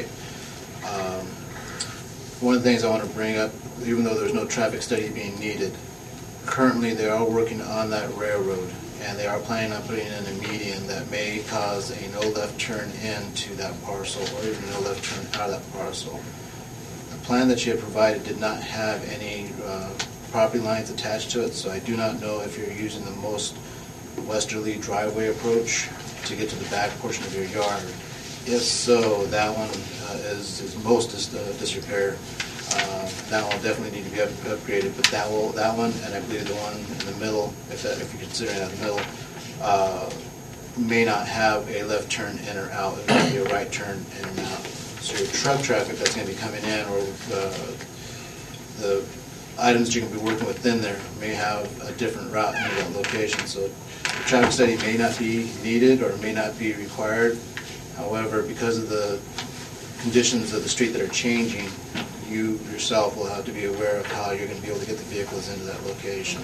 One of the things I want to bring up, even though there's no traffic study being needed, currently they are working on that railroad and they are planning on putting in a median that may cause a no left turn into that parcel or even no left turn out of that parcel. The plan that you had provided did not have any property lines attached to it, so I do not know if you're using the most westerly driveway approach to get to the back portion of your yard. If so, that one is most disrepair. That one will definitely need to be upgraded, but that one, and I believe the one in the middle, if you're considering that in the middle, may not have a left turn in or out. It may be a right turn in and out. So your truck traffic that's going to be coming in, or the items you can be working within there, may have a different route in that location. So the traffic study may not be needed or may not be required. However, because of the conditions of the street that are changing, you yourself will have to be aware of how you're going to be able to get the vehicles into that location.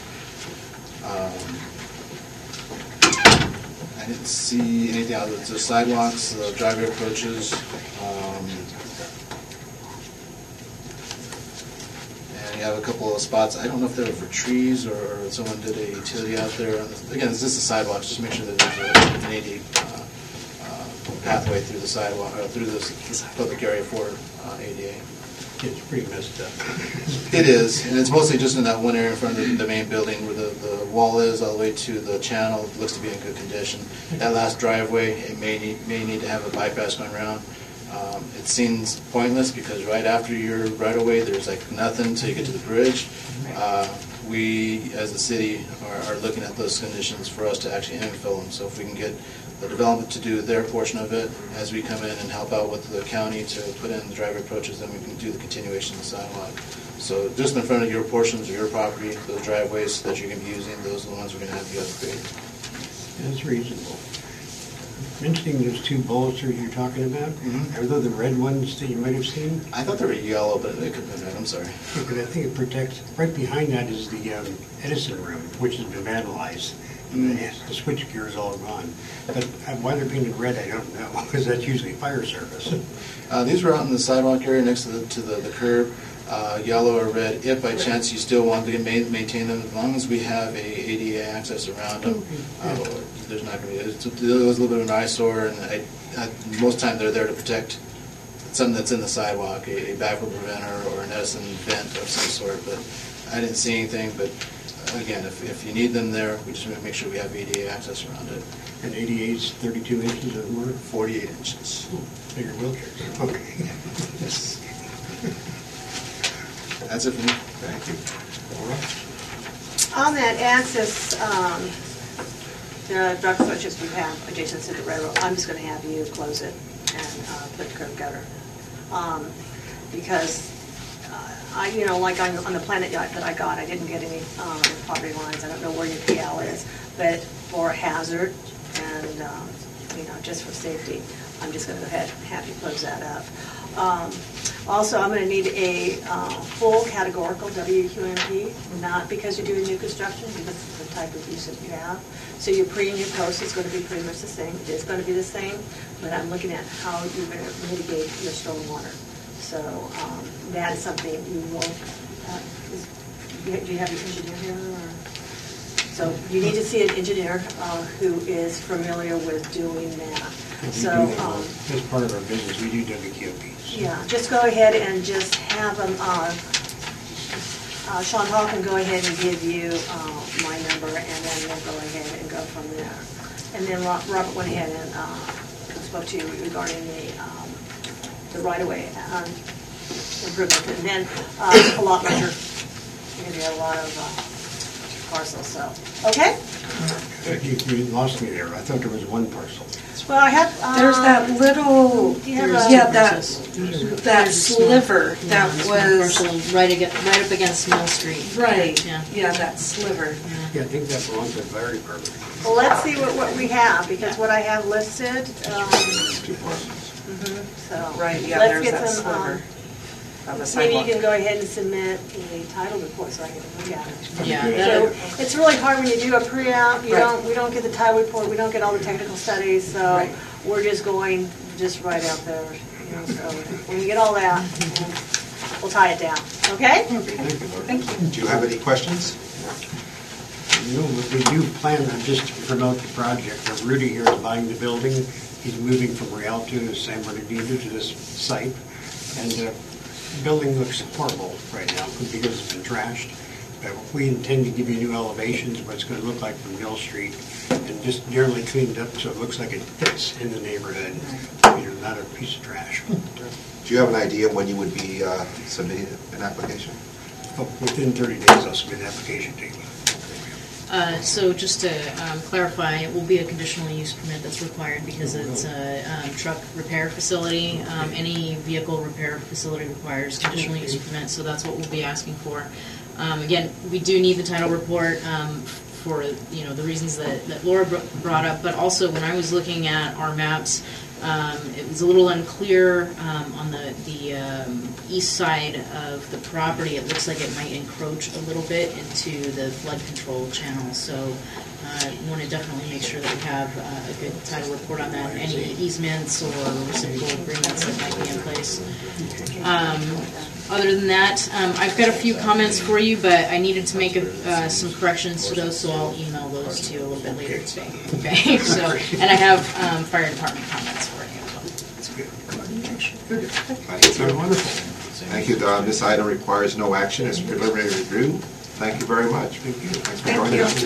I didn't see anything other than the sidewalks, the driveway approaches, and you have a couple of spots. I don't know if they were for trees or someone did a utility out there. Again, this is the sidewalks. Just make sure that there's an ADA pathway through the sidewalk, through this public area for ADA. It's pretty messed up. It is, and it's mostly just in that one area in front of the main building where the wall is, all the way to the channel. It looks to be in good condition. That last driveway, it may need to have a bypass going around. It seems pointless because right after your right-of-way, there's like nothing until you get to the bridge. We, as the city, are looking at those conditions for us to actually infill them. So if we can get the development to do their portion of it, as we come in and help out with the county to put in the driveway approaches, then we can do the continuation of the sidewalk. So just in front of your portions of your property, those driveways that you're going to be using, those are the ones we're going to have you upgrade. That's reasonable. Mentioning those two bullets you're talking about, are those the red ones that you might have seen? I thought they were yellow, but it could have been red. I'm sorry. Yeah, but I think it protects, right behind that is the Edison room, which has been vandalized. The switch gear is all gone. But why they're painted red, I don't know, because that's usually fire service. These were out in the sidewalk area next to the curb, yellow or red. If by chance you still want to maintain them, as long as we have a ADA access around them, there's not going to be. It was a little bit of an eyesore, and most of the time they're there to protect something that's in the sidewalk, a backflow preventer or an Edison vent of some sort. But I didn't see anything. But again, if you need them there, we just make sure we have ADA access around it. And 88's 32 inches or more? 48 inches. Bigger wheelchairs, okay. Yes. That's it for me. Thank you. On that access, the drug switches we have adjacent to the railroad, I'm just going to have you close it and put curb gutter. Because like on the Planet Yacht that I got, I didn't get any property lines. I don't know where your PL is, but for hazard and just for safety, I'm just going to go ahead and have you close that up. Also, I'm going to need a full categorical WQMP, not because you're doing new construction, because of the type of use that you have. So your pre and your post is going to be pretty much the same. It is going to be the same, but I'm looking at how you're going to mitigate your stormwater. So that is something you will, do you have your engineer here? Or? So you need to see an engineer who is familiar with doing that. So as part of our business, we do WQPs. yeah, just go ahead and just have them, Sean Hall can go ahead and give you my number, and then we'll go ahead and go from there. And then Robert went ahead and spoke to you regarding the right-of-way improvement. And then a lot larger, because you have a lot of parcels, so. Okay? You lost me there. I thought there was one parcel. Well, I have. There's that little, Do you have that sliver that was, Right up against Mill Street. right, Yeah. yeah, that sliver. Yeah, I think that belongs to the fire department. Well, let's see what we have, because what I have listed, Two parcels. so. Right, yeah, let's there's get that some, sliver on the maybe you sidewalk. can go ahead and submit a title report so I can look at it. Yeah, So that, it's really hard when you do a pre-app, Right. we don't get the title report, we don't get all the technical studies, so Right. we're just going right out there. So when we get all that, we'll tie it down, okay? Thank you. Do you have any questions? No, but we do plan on just to promote the project. Rudy here is buying the building. He's moving from Rialto to San Bernardino to this site. And the building looks horrible right now because it's been trashed. But we intend to give you new elevations, what it's going to look like from Mill Street, and just generally cleaned up so it looks like it fits in the neighborhood, not a piece of trash. Do you have an idea when you would be submitting an application? Within 30 days, I'll submit an application to you. So just to clarify, it will be a conditional use permit that's required because it's a truck repair facility. Any vehicle repair facility requires conditional use permit, so that's what we'll be asking for. Again, we do need the title report for the reasons that Laura brought up, but also when I was looking at our maps, it was a little unclear on the east side of the property. It looks like it might encroach a little bit into the flood control channel. So we want to definitely make sure that we have a good title report on that. Any easements or reciprocal agreements that might be in place. Other than that, I've got a few comments for you, but I needed to make some corrections to those, so I'll email those to you a little bit later today. Okay. So, and I have fire department comments for you. That's good. Thank you. Wonderful. Thank you. This item requires no action. It's preliminary review. Thank you very much. Thank you. Thanks for joining us.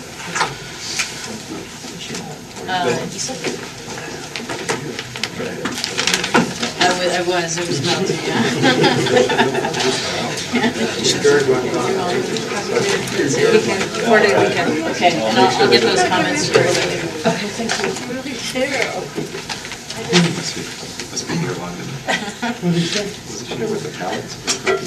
It was melting, yeah. Okay, and I'll get those comments to you later. Okay, thank you. Must be here long enough. Was it here with the pallets?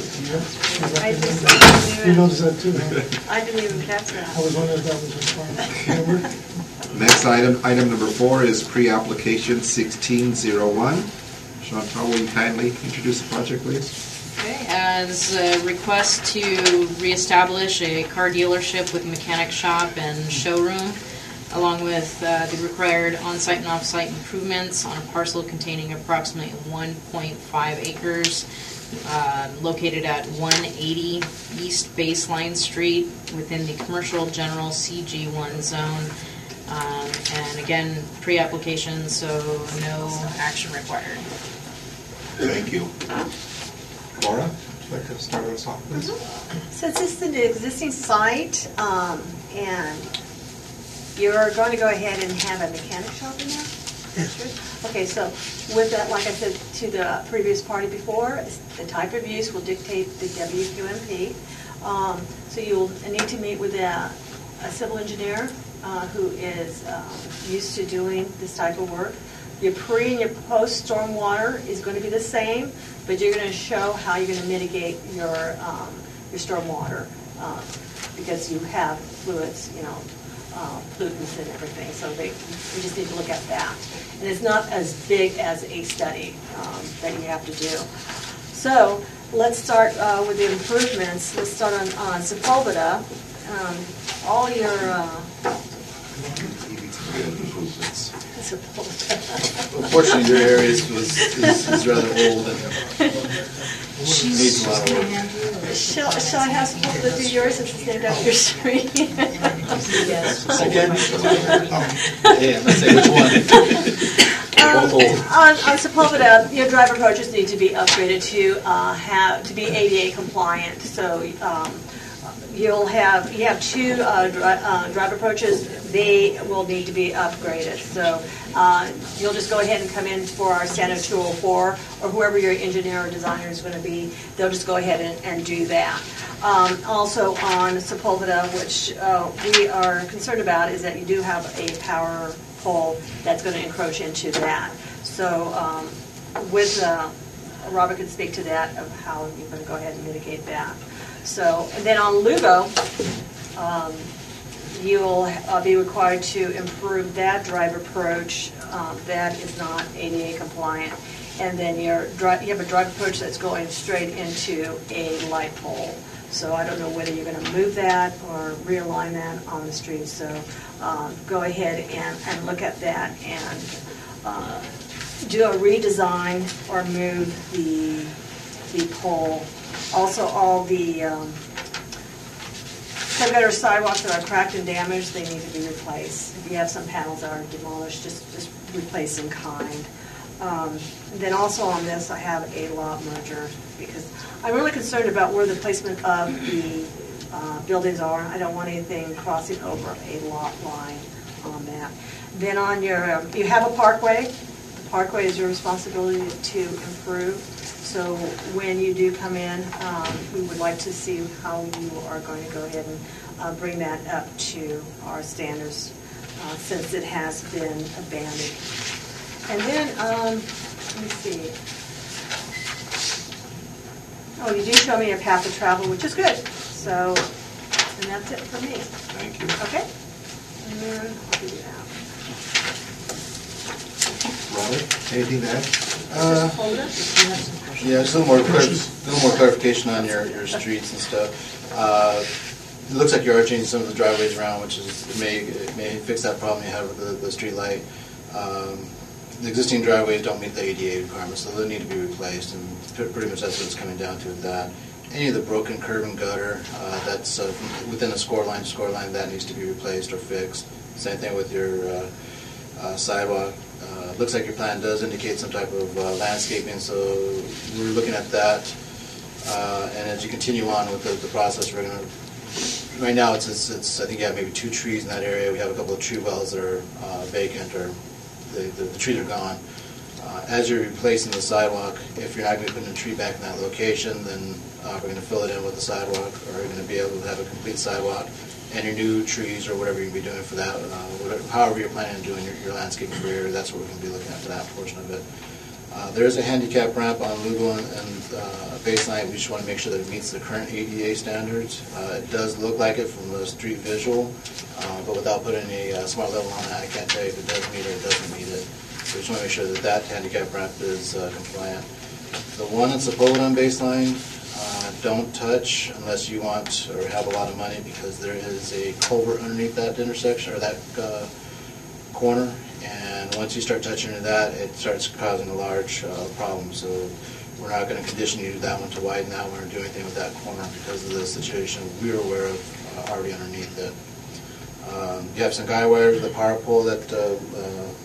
You noticed that too, huh? I didn't even catch that. I was wondering if that was required. Remember? Next item number 4 is pre-application 1601. Chantal, will you kindly introduce the project, please? Okay, this is a request to reestablish a car dealership with mechanic shop and showroom, along with the required on-site and off-site improvements on a parcel containing approximately 1.5 acres, located at 180 East Baseline Street within the Commercial General CG1 zone. And again, pre-application, so no action required. Thank you. Laura? Like to start us off, please? Since it's an existing site, and you're going to go ahead and have a mechanic shop in there? That's true? Okay, so with that, like I said to the previous party before, the type of use will dictate the WQMP. So you'll need to meet with a civil engineer who is used to doing this type of work. Your pre and your post stormwater is going to be the same, but you're going to show how you're going to mitigate your stormwater because you have fluids, pollutants and everything. So we just need to look at that. And it's not as big as a study that you have to do. So let's start with the improvements. Let's start on Sepulveda. All your Unfortunately, your area is rather old and needs a lot of work. Shall I have Sepulveda do yours since it's named after your street? Again? Yeah, let's say which one. Both old. On Sepulveda, your drive approaches need to be upgraded to be ADA compliant. So you have two drive approaches. They will need to be upgraded. So you'll just go ahead and come in for our standard 204, or whoever your engineer or designer is going to be. They'll just go ahead and do that. Also on Sepulveda, which we are concerned about, is that you do have a power pole that's going to encroach into that. So Robert can speak to that, of how you're going to go ahead and mitigate that. So, and then on Lugo, you'll be required to improve that drive approach. That is not ADA compliant. And then you have a drive approach that's going straight into a light pole. So I don't know whether you're going to move that or realign that on the street. So go ahead and look at that and do a redesign or move the pole. Also, all the gutter sidewalks that are cracked and damaged, they need to be replaced. If you have some panels that are demolished, just replace in kind. Then also on this, I have a lot merger because I'm really concerned about where the placement of the buildings are. I don't want anything crossing over a lot line on that. Then on your, you have a parkway. The parkway is your responsibility to improve. So when you do come in, we would like to see how you are going to go ahead and bring that up to our standards since it has been abandoned. And then, let me see. Oh, you do show me a path of travel, which is good. So, and that's it for me. Thank you. Okay? And then I'll give you that. Robert, anything to add? Yeah, just a little more clarification on your streets and stuff. It looks like you are changing some of the driveways around, which is it may fix that problem you have with the street light. The existing driveways don't meet the ADA requirements, so they need to be replaced, and pretty much that's what it's coming down to with that. Any of the broken curb and gutter that's within a score line, that needs to be replaced or fixed. Same thing with your sidewalk. Looks like your plan does indicate some type of landscaping, so we're looking at that. And as you continue on with the process, we're going to, right now it's I think you have maybe 2 trees in that area. We have a couple of tree wells that are vacant, or the trees are gone. As you're replacing the sidewalk, if you're not going to put a tree back in that location, then we're going to fill it in with the sidewalk, or you're going to be able to have a complete sidewalk and your new trees or whatever you're going to be doing for that, however you're planning on doing your landscaping for your area, that's what we're going to be looking at for that portion of it. There is a handicap ramp on Lugo and Baseline. We just want to make sure that it meets the current ADA standards. It does look like it from the street visual, but without putting a smart level on it, I can't tell you if it does meet it or doesn't meet it. So we just want to make sure that that handicap ramp is compliant. The one in Sepulveda on Baseline, don't touch unless you want or have a lot of money, because there is a culvert underneath that intersection or that corner, and once you start touching into that, it starts causing a large problem. So we're not going to condition you to that one to widen that one or do anything with that corner because of the situation we were aware of already underneath it. You have some guy wires with a power pole that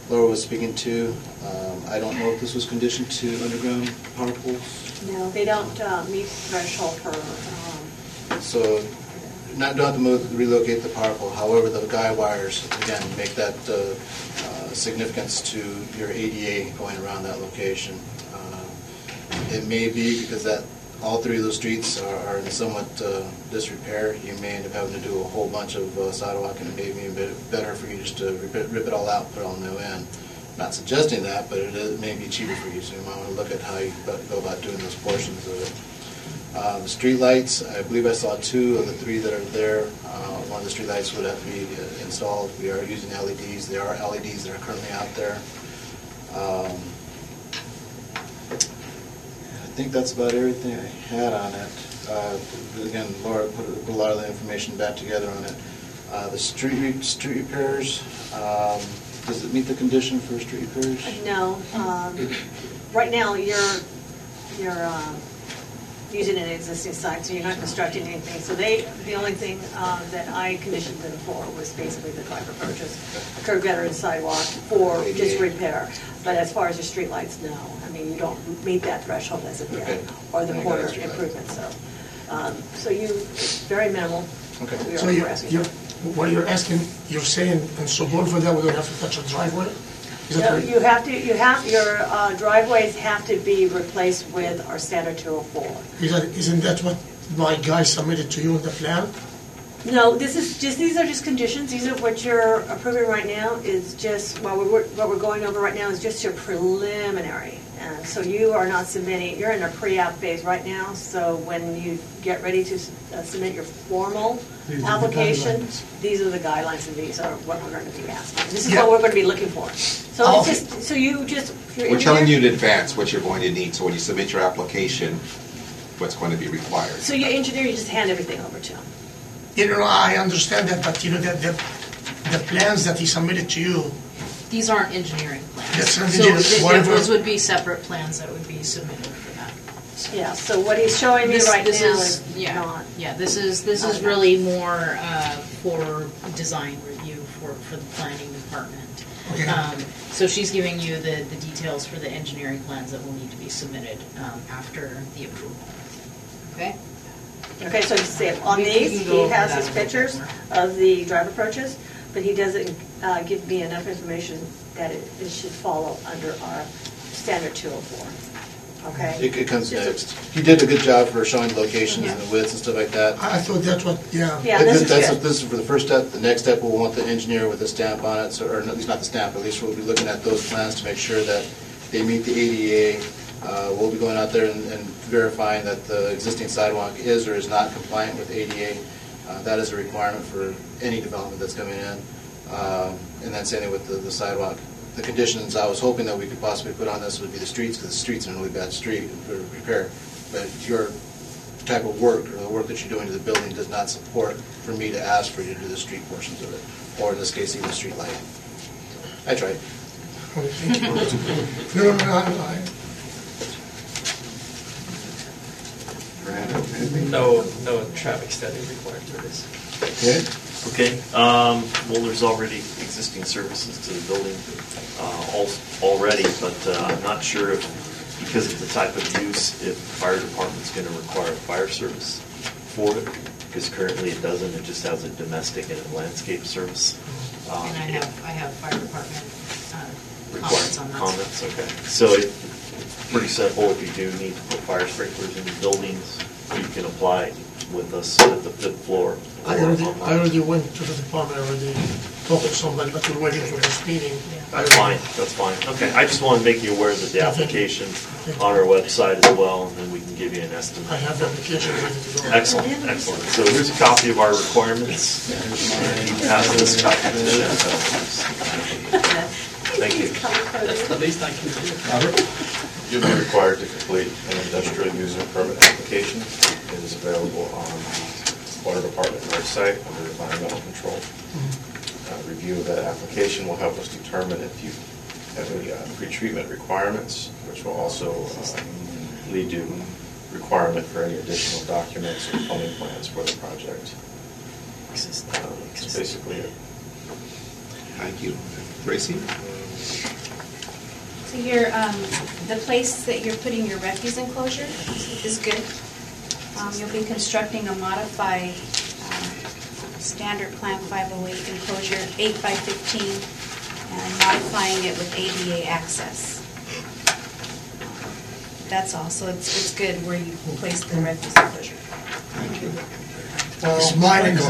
Laura was speaking to. I don't know if this was conditioned to underground power poles. No, they don't meet threshold for, So, don't have to relocate the power pole. However, the guy wires, again, make that significance to your ADA going around that location. It may be because that all three of those streets are in somewhat disrepair. You may end up having to do a whole bunch of sidewalk, and it may be a bit better for you just to rip it all out and put it all new in. Not suggesting that, but it may be cheaper for you, so you might want to look at how you go about doing those portions of it. The street lights, I believe I saw 2 of the 3 that are there. One of the street lights would have to be installed. We are using LEDs. There are LEDs that are currently out there. I think that's about everything I had on it. Again, Laura put a lot of the information back together on it. The street repairs, does it meet the condition for street repairs? no. Right now, you're using an existing site, so you're not constructing anything. So the only thing that I conditioned them for was basically the driver purchase, a curb gutter and sidewalk for just repair. But as far as your streetlights, no. I mean, you don't meet that threshold as of yet, or the corner improvement, so you, very minimal. Okay. So what you're asking, you're saying, in support for that, we don't have to touch a driveway? Is that No, correct? you have, your driveways have to be replaced with our standard 204. Isn't that what my guy submitted to you in the plan? No, these are just conditions. These are what you're approving right now is just, what we're going over right now is just your preliminary. So you are not submitting, you're in a pre-app phase right now, so when you get ready to submit your formal These are the application, guidelines. these are the guidelines and these are what we're going to be asking. This is what we're going to be looking for. So it's Okay. just, so you just, your We're telling you engineer- in advance what you're going to need, so when you submit your application, what's going to be required. So your engineer, you just hand everything over to him. I understand that, but the plans that he submitted to you, These aren't engineering plans. That's not So engineering, whatever. those would be separate plans that would be submitted for that. Yeah, so what he's showing me right now is yeah, not. Yeah, this is really more for design review for the planning department. Okay. So she's giving you the details for the engineering plans that will need to be submitted after the approval. Okay? Okay, so you see, on We these, can go he over has that his a little bit pictures more. of the drive approaches, but he doesn't give me enough information that it should follow under our standard 204, okay? It comes Just a- next. He did a good job for showing locations and Yeah. the widths and stuff like that. I thought that's what, yeah. Yeah, this is good. This is for the first step. The next step, we'll want the engineer with a stamp on it, or at least not the stamp, at least we'll be looking at those plans to make sure that they meet the ADA. We'll be going out there and verifying that the existing sidewalk is or is not compliant with ADA. That is a requirement for any development that's coming in. And then same thing with the sidewalk. The conditions I was hoping that we could possibly put on this would be the streets, because the street's in a really bad street for repair. But your type of work, or the work that you're doing to the building, does not support for me to ask for you to do the street portions of it, or in this case, even the street lighting. I tried. Thank you. No, No traffic study required for this. Okay. Okay, well, there's already existing services to the building already, but I'm not sure if, because of the type of use, if the fire department's going to require fire service for it, because currently it doesn't, it just has a domestic and a landscape service. And I have fire department comments on that. Comments, okay. So it's pretty simple. If you do need to put fire sprinklers in your buildings, you can apply with us at the 5th floor. I already went to the department, I already talked to somebody, but we're waiting for this meeting. That's fine, that's fine. Okay, I just want to make you aware that the application on our website as well, and then we can give you an estimate. I have the application ready to go. Excellent, excellent. So here's a copy of our requirements. And you pass this copy to Chantel. Thank you. That's the least I can do. You'll be required to complete an industrial user permit application. It is available on the Water Department website under environmental control. Review of that application will help us determine if you have any pretreatment requirements, which will also lead to requirement for any additional documents or plumbing plans for the project. That's basically it. Thank you. Tracy? So your, the place that you're putting your refuse enclosure is good. You'll be constructing a modified standard plan 508 enclosure, 8 by 15, and modifying it with ADA access. That's all, so it's good where you place the refuse enclosure. It's mine and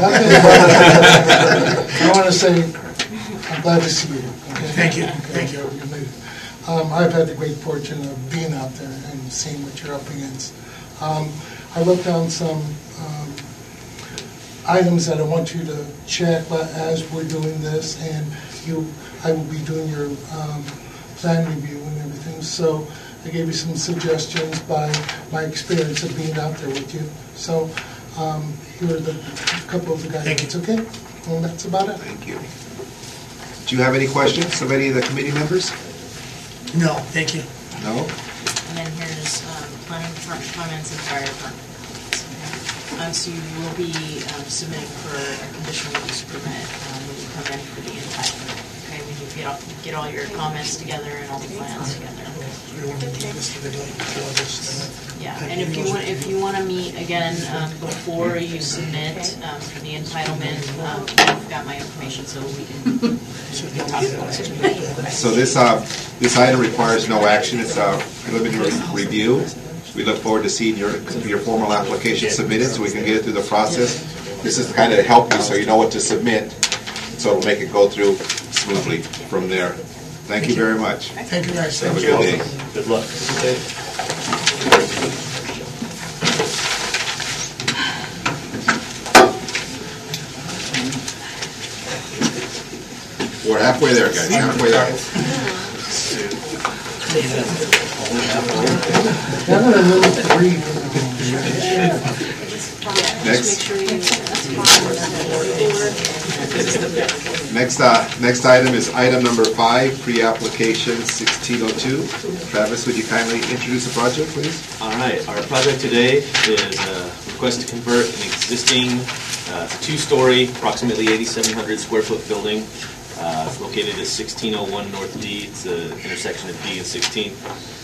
I want to say, I'm glad to see you. Okay? Thank you. Okay. Thank you. You made it. I've had the great fortune of being out there and seeing what you're up against. I wrote down some items that I want you to check as we're doing this, and I will be doing your plan review and everything. So I gave you some suggestions by my experience of being out there with you. So here are a couple of the guys. Thank you. It's okay? And that's about it. Thank you. Do you have any questions of any of the committee members? No, thank you. No? And then here's planning department comments and fire department comments. So you will be submitting for a conditional use permit when you come in for the entitlement. Okay, when you get all your comments together and all the plans together. Yeah, and if you want to meet again before you submit the entitlement, you've got my information, so we can talk about it. So this item requires no action. It's a preliminary review. We look forward to seeing your formal application submitted so we can get it through the process. This is kind of to help you so you know what to submit, so it'll make it go through smoothly from there. Thank you very much. Thank you, guys. Have a good day. Good luck. We're halfway there, guys. Halfway there. Next item is item number 5, pre-application 1602. Travis, would you kindly introduce the project, please? All right, our project today is a request to convert an existing two-story, approximately 8,700 square foot building. It's located at 1601 North D. It's the intersection of D and 16.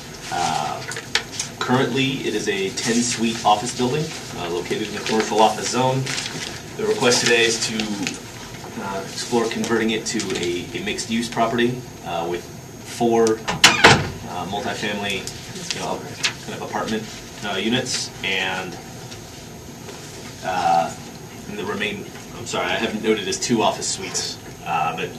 Currently, it is a 10-suite office building located in the commercial office zone. The request today is to explore converting it to a mixed-use property with 4 multifamily, kind of apartment units, and the remaining. I'm sorry, I haven't noted as 2 office suites, but.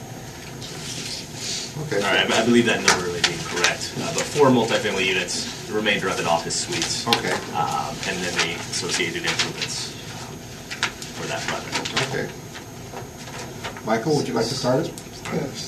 Okay. All right, I believe that number may be incorrect, but 4 multifamily units, the remainder of it office suites. Okay. And then the associated improvements for that project. Okay. Michael, would you like to start it? Yes.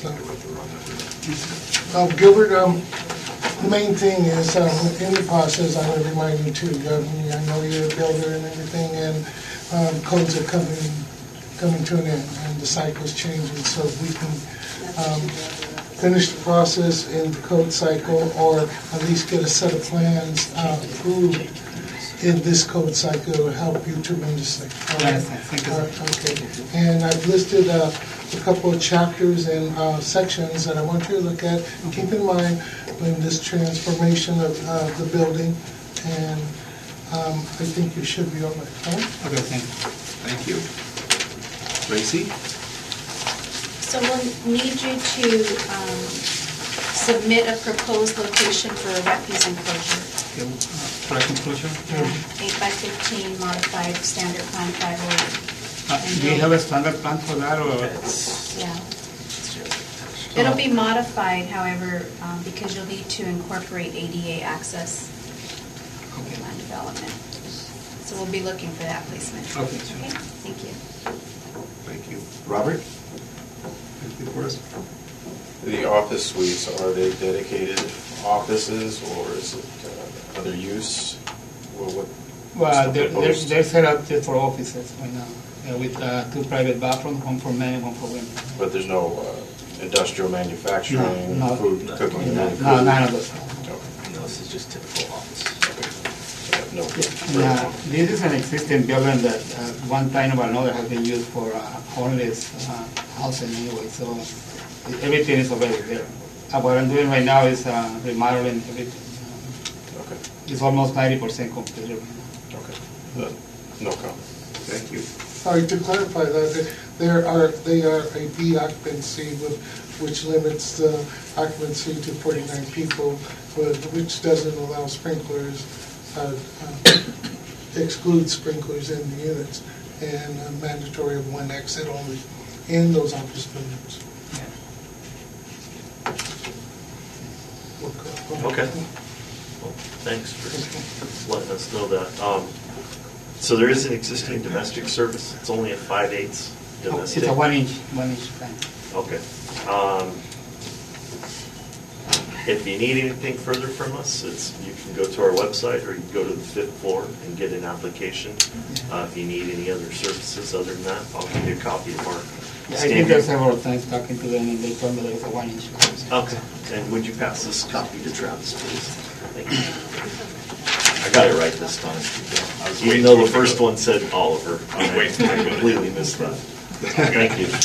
Gilbert, the main thing is in the process, I want to remind you too, I know you're a builder and everything, and codes are coming to an end, and the cycle's changing, so if we can finish the process in the code cycle, or at least get a set of plans approved in this code cycle, it will help you tremendously. Yes, thank you. Okay. And I've listed a couple of chapters and sections that I want you to look at. Keep in mind when this transformation of the building, and I think you should be all right. All right? Okay, thank you. Thank you. Tracy? So we'll need you to submit a proposed location for a refuse enclosure. Correct enclosure? 8 by 15 modified standard plan 508. Do you have a standard plan for that, or? Yeah. It'll be modified, however, because you'll need to incorporate ADA access for land development. So we'll be looking for that placement. Okay. Thank you. Thank you. Robert? Anything for us? The office suites, are they dedicated offices, or is it other use? Well, they're set up for offices right now, with 2 private bathrooms, one for men and one for women. But there's no industrial manufacturing, No. food cooking? No, none of those. No, this is just typical office. No. This is an existing building that one time or another has been used for homeless housing anyway, so everything is already there. what I'm doing right now is remodeling everything. Okay. It's almost 90% completed right now. Okay. No comment. Thank you. Sorry, to clarify that, they are a B occupancy, which limits the occupancy to 49 people, but which doesn't allow sprinklers, excludes sprinklers in the units, and a mandatory of one exit only in those office buildings. Okay. Well, thanks for letting us know that. So there is an existing domestic service. It's only a 5/8 domestic. It's a 1 inch tank. Okay. If you need anything further from us, you can go to our website, or you can go to the 5th floor and get an application. If you need any other services other than that, I'll give you a copy of our Yeah, I did there several times talking to them, and they told me there was a 1 inch. Okay. And would you pass this copy to Travis, please? Thank you. I got it right this time. Even though the first one said Oliver, I completely missed that. Thank you.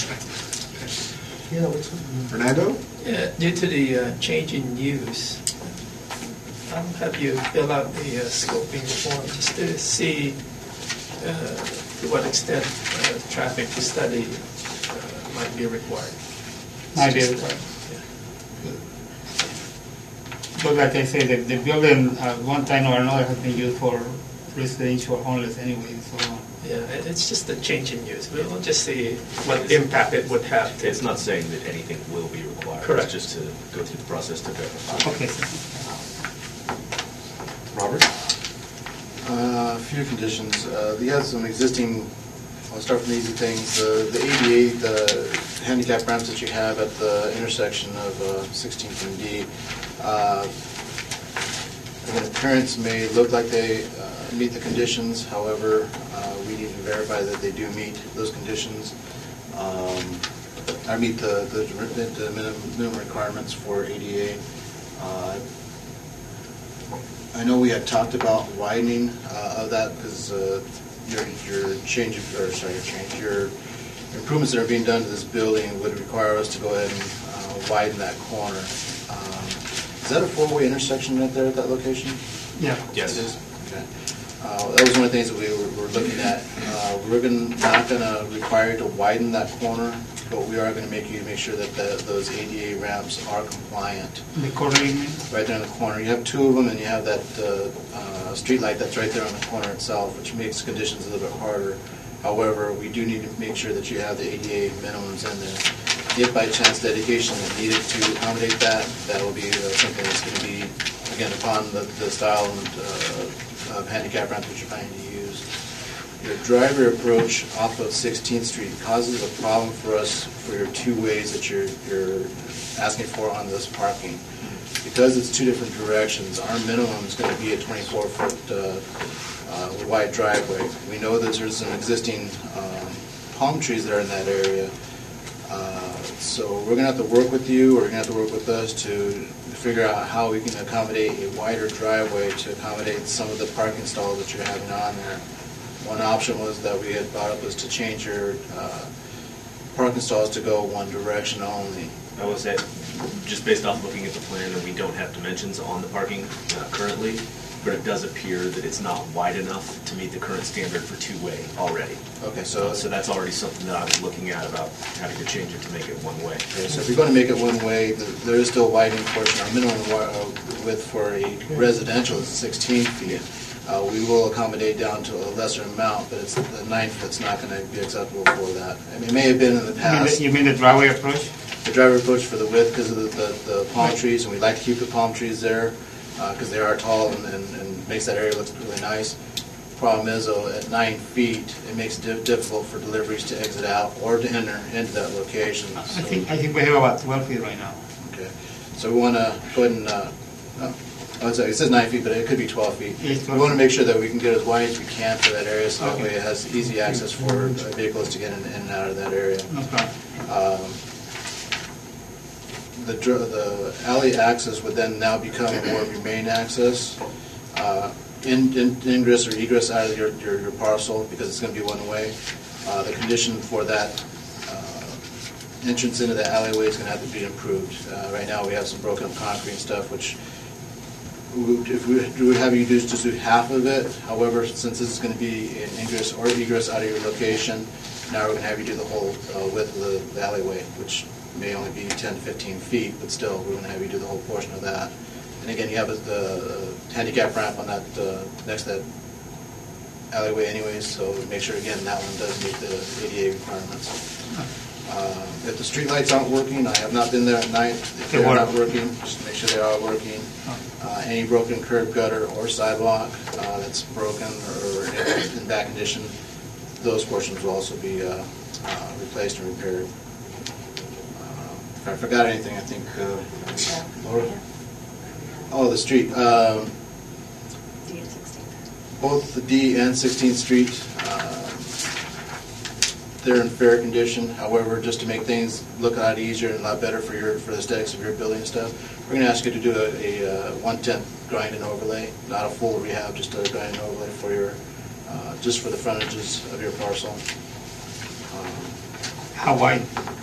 Fernando? Due to the change in use, I'll have you fill out the scoping form just to see to what extent traffic study might be required. Might be required. But like I say, the building one time or another has been used for residential homeless anyway, so. Yeah, it's just a change in use. We'll just see what impact it would have. It's not saying that anything will be required. Correct. It's just to go through the process to verify. Okay. Robert? A few conditions. You have some existing, I'll start from the easy things. The ADA, the handicap ramps that you have at the intersection of 16th and D, in appearance may look like they meet the conditions. However, we need to verify that they do meet those conditions. I meet the minimum requirements for ADA. I know we had talked about widening of that because your improvements that are being done to this building would require us to go ahead and widen that corner. Is that a four-way intersection right there at that location? Yeah. Yes. It is? Okay. That was one of the things that we were looking at. We're not going to require you to widen that corner, but we are going to make sure that those ADA ramps are compliant. The corner, you mean? Right there in the corner. You have two of them, and you have that street light that's right there on the corner itself, which makes conditions a little bit harder. However, we do need to make sure that you have the ADA minimums in there. If by chance dedication is needed to accommodate that, that will be something that's going to be, again, upon the style of handicap ramp that you're planning to use. Your driver approach off of 16th Street causes a problem for us for your two ways that you're asking for on this parking. Because it's two different directions, our minimum is going to be a 24-foot wide driveway. We know that there's some existing palm trees that are in that area. So we're going to have to work with you, or you're going to have to work with us to figure out how we can accommodate a wider driveway to accommodate some of the parking stalls that you're having on there. One option was that we had brought up was to change your parking stalls to go one direction only. I will say, just based off looking at the plan, and we don't have dimensions on the parking currently, but it does appear that it's not wide enough to meet the current standard for two-way already. Okay, so that's already something that I was looking at about having to change it to make it one-way. Okay, so if you're going to make it one way, there is still a widening portion. Our minimum width for a residential is 16 feet. We will accommodate down to a lesser amount, but it's the 9 foot's not going to be acceptable for that. I mean, it may have been in the past. You mean the driveway approach? The driveway approach for the width because of the palm trees, and we like to keep the palm trees there because they are tall and makes that area look really nice. Problem is, though, at 9 feet, it makes it difficult for deliveries to exit out or to enter into that location. I think we have about 12 feet right now. Okay, so we want to go ahead and. It says 9 feet, but it could be 12 feet. We want to make sure that we can get as wide as we can for that area, so that way it has easy access for vehicles to get in and out of that area. No problem. The alley access would then now become more of your main access. Ingress or egress out of your parcel, because it's going to be one way. The condition for that entrance into the alleyway is going to have to be improved. Right now, we have some broken up concrete and stuff, which if we do have you just do half of it. However, since this is going to be an ingress or egress out of your location, now we're going to have you do the whole width of the alleyway, which may only be 10 to 15 feet, but still, we're going to have you do the whole portion of that. And again, you have the handicap ramp on that next to that alleyway anyways, so make sure, again, that one does meet the ADA requirements. If the street lights aren't working, I have not been there at night. If they're not working, just make sure they are working. Any broken curb gutter or sidewalk that's broken or in bad condition, those portions will also be replaced and repaired. If I forgot anything, I think, Laura? Oh, the street. Both the D and 16th Street, they're in fair condition. However, just to make things look a lot easier and a lot better for the aesthetics of your building and stuff, we're going to ask you to do a 1/10 grind and overlay, not a full rehab, just a grind and overlay for your, just for the frontages of your parcel. How wide?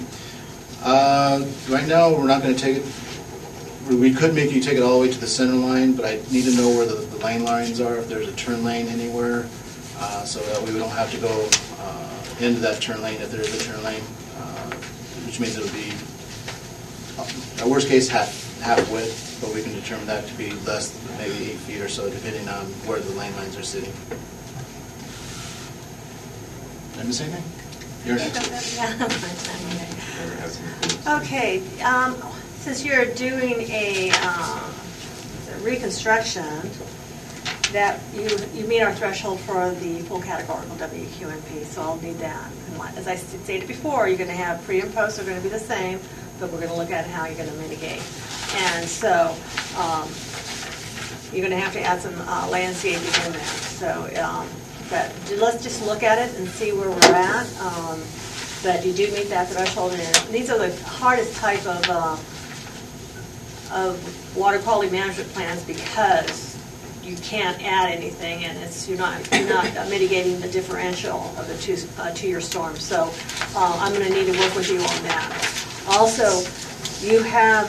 Right now, we're not going to take it. We could make you take it all the way to the center line, but I need to know where the lane lines are, if there's a turn lane anywhere, so that we don't have to go into that turn lane if there is a turn lane, which means it'll be, at worst case, half width, but we can determine that to be less, maybe 8 feet or so, depending on where the lane lines are sitting. Did I miss anything? You're next. Okay, since you're doing a reconstruction, that you meet our threshold for the full categorical WQMP, so I'll need that. And as I stated before, you're going to have pre and post are going to be the same, but we're going to look at how you're going to mitigate. And so you're going to have to add some landscaping in there. So, but let's just look at it and see where we're at. But you do meet that threshold, and these are the hardest type of water quality management plans because you can't add anything, and you're not mitigating the differential of the two-year storm. So I'm going to need to work with you on that. Also, you have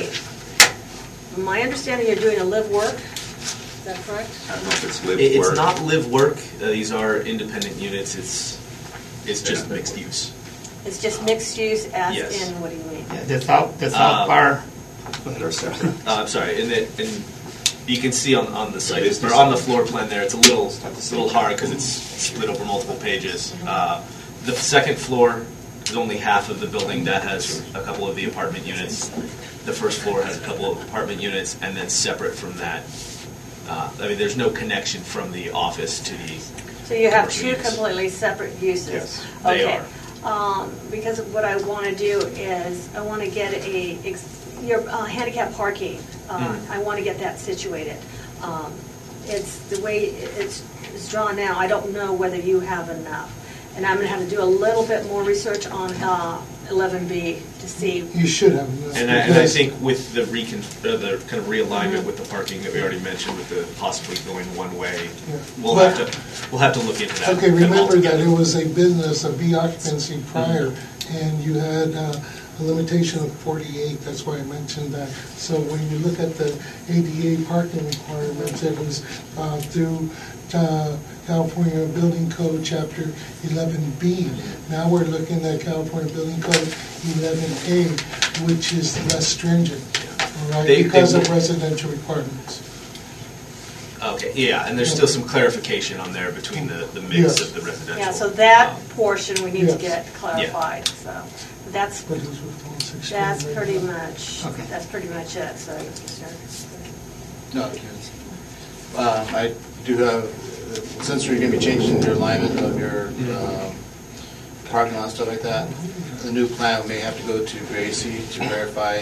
my understanding you're doing a live work. Is that correct? I don't know if it's live work. It's not live work. These are independent units. It's just mixed use. It's just mixed use as Yes. in, what do you mean? Yeah, the south part. I'm sorry, and you can see on the site, or on the floor plan there, it's a little hard because it's split over multiple pages. The second floor is only half of the building. That has a couple of the apartment units. The first floor has a couple of apartment units, and then separate from that, there's no connection from the office to the. So you have commercial two units. completely separate uses? Yes, they okay. are. Because what I want to do is I want to get your handicap parking. I want to get that situated. It's the way it's drawn now. I don't know whether you have enough, and I'm going to have to do a little bit more research on 11B to see. You should have enough. And I think with the kind of realignment with the parking that we already mentioned, with the possibly going one way, we'll have to look into that. Okay, remember that it was a business, a B occupancy prior, and you had a limitation of 48, that's why I mentioned that. So when you look at the ADA parking requirements, it was through California Building Code Chapter 11B. Now we're looking at California Building Code 11A, which is less stringent, all right, because of residential requirements. Okay, yeah, and there's still some clarification on there between the mix of the residential. Yeah, so that portion we need to get clarified. So that's pretty much it. So No, I do have, since you're going to be changing your alignment of your parking lot and stuff like that, the new plan may have to go to Gracie to verify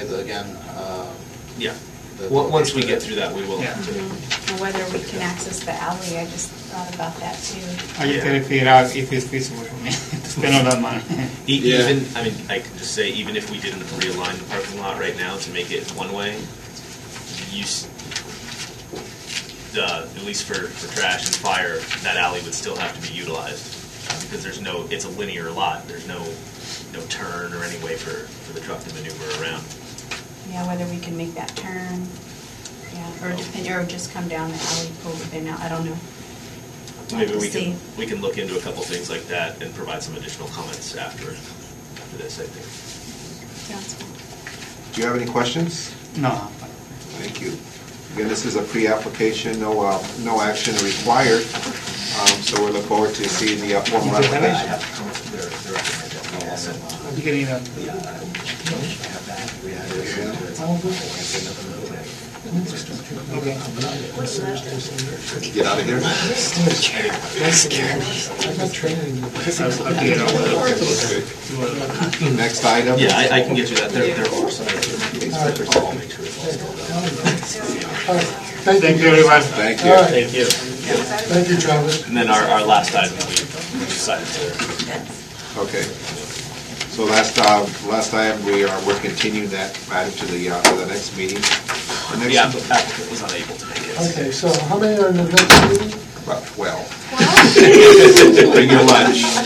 Once we get through that, we will. And whether we can access the alley, I just thought about that too. I just gotta figure out if it's feasible for me to spend all that money. I can just say, even if we didn't realign the parking lot right now to make it one way, at least for trash and fire, that alley would still have to be utilized. because it's a linear lot. There's no turn or any way for the truck to maneuver around. Yeah, whether we can make that turn, or just come down the alley, pull in out, I don't know. Maybe We'll see. we can look into a couple things like that and provide some additional comments after this, I think. Sounds good. Do you have any questions? No. Thank you. Again, this is a pre-application, no action required, so we look forward to seeing the formal application. Are you getting that? Okay. Get out of here. Next item. Yeah, I can get you that. There are some other things, but I'll make sure it's all spelled out. Thank you, everyone. Thank you. All right. Thank you. Thank you, Travis. And then our last item, we decided to. Okay. So last item, we're continuing that item to the next meeting. The applicant was unable to make it. Okay, so how many are in the next meeting? Well. Bring your lunch. I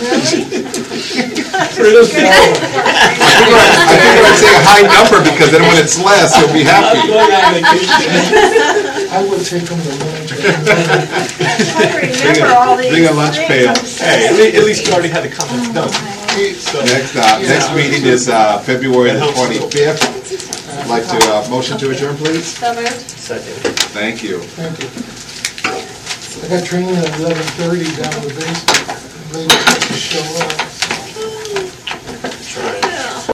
think I'd say a high number, because then when it's less, you'll be happy. I would take them to lunch. Remember all these Bring a lunch pail. Hey, at least you already had the comments done. Next meeting is February the 25th. I'd like to, motion to adjourn, please. So moved. Second. Thank you. Thank you. I got training at 11:30 down in the basement. Lady to show up.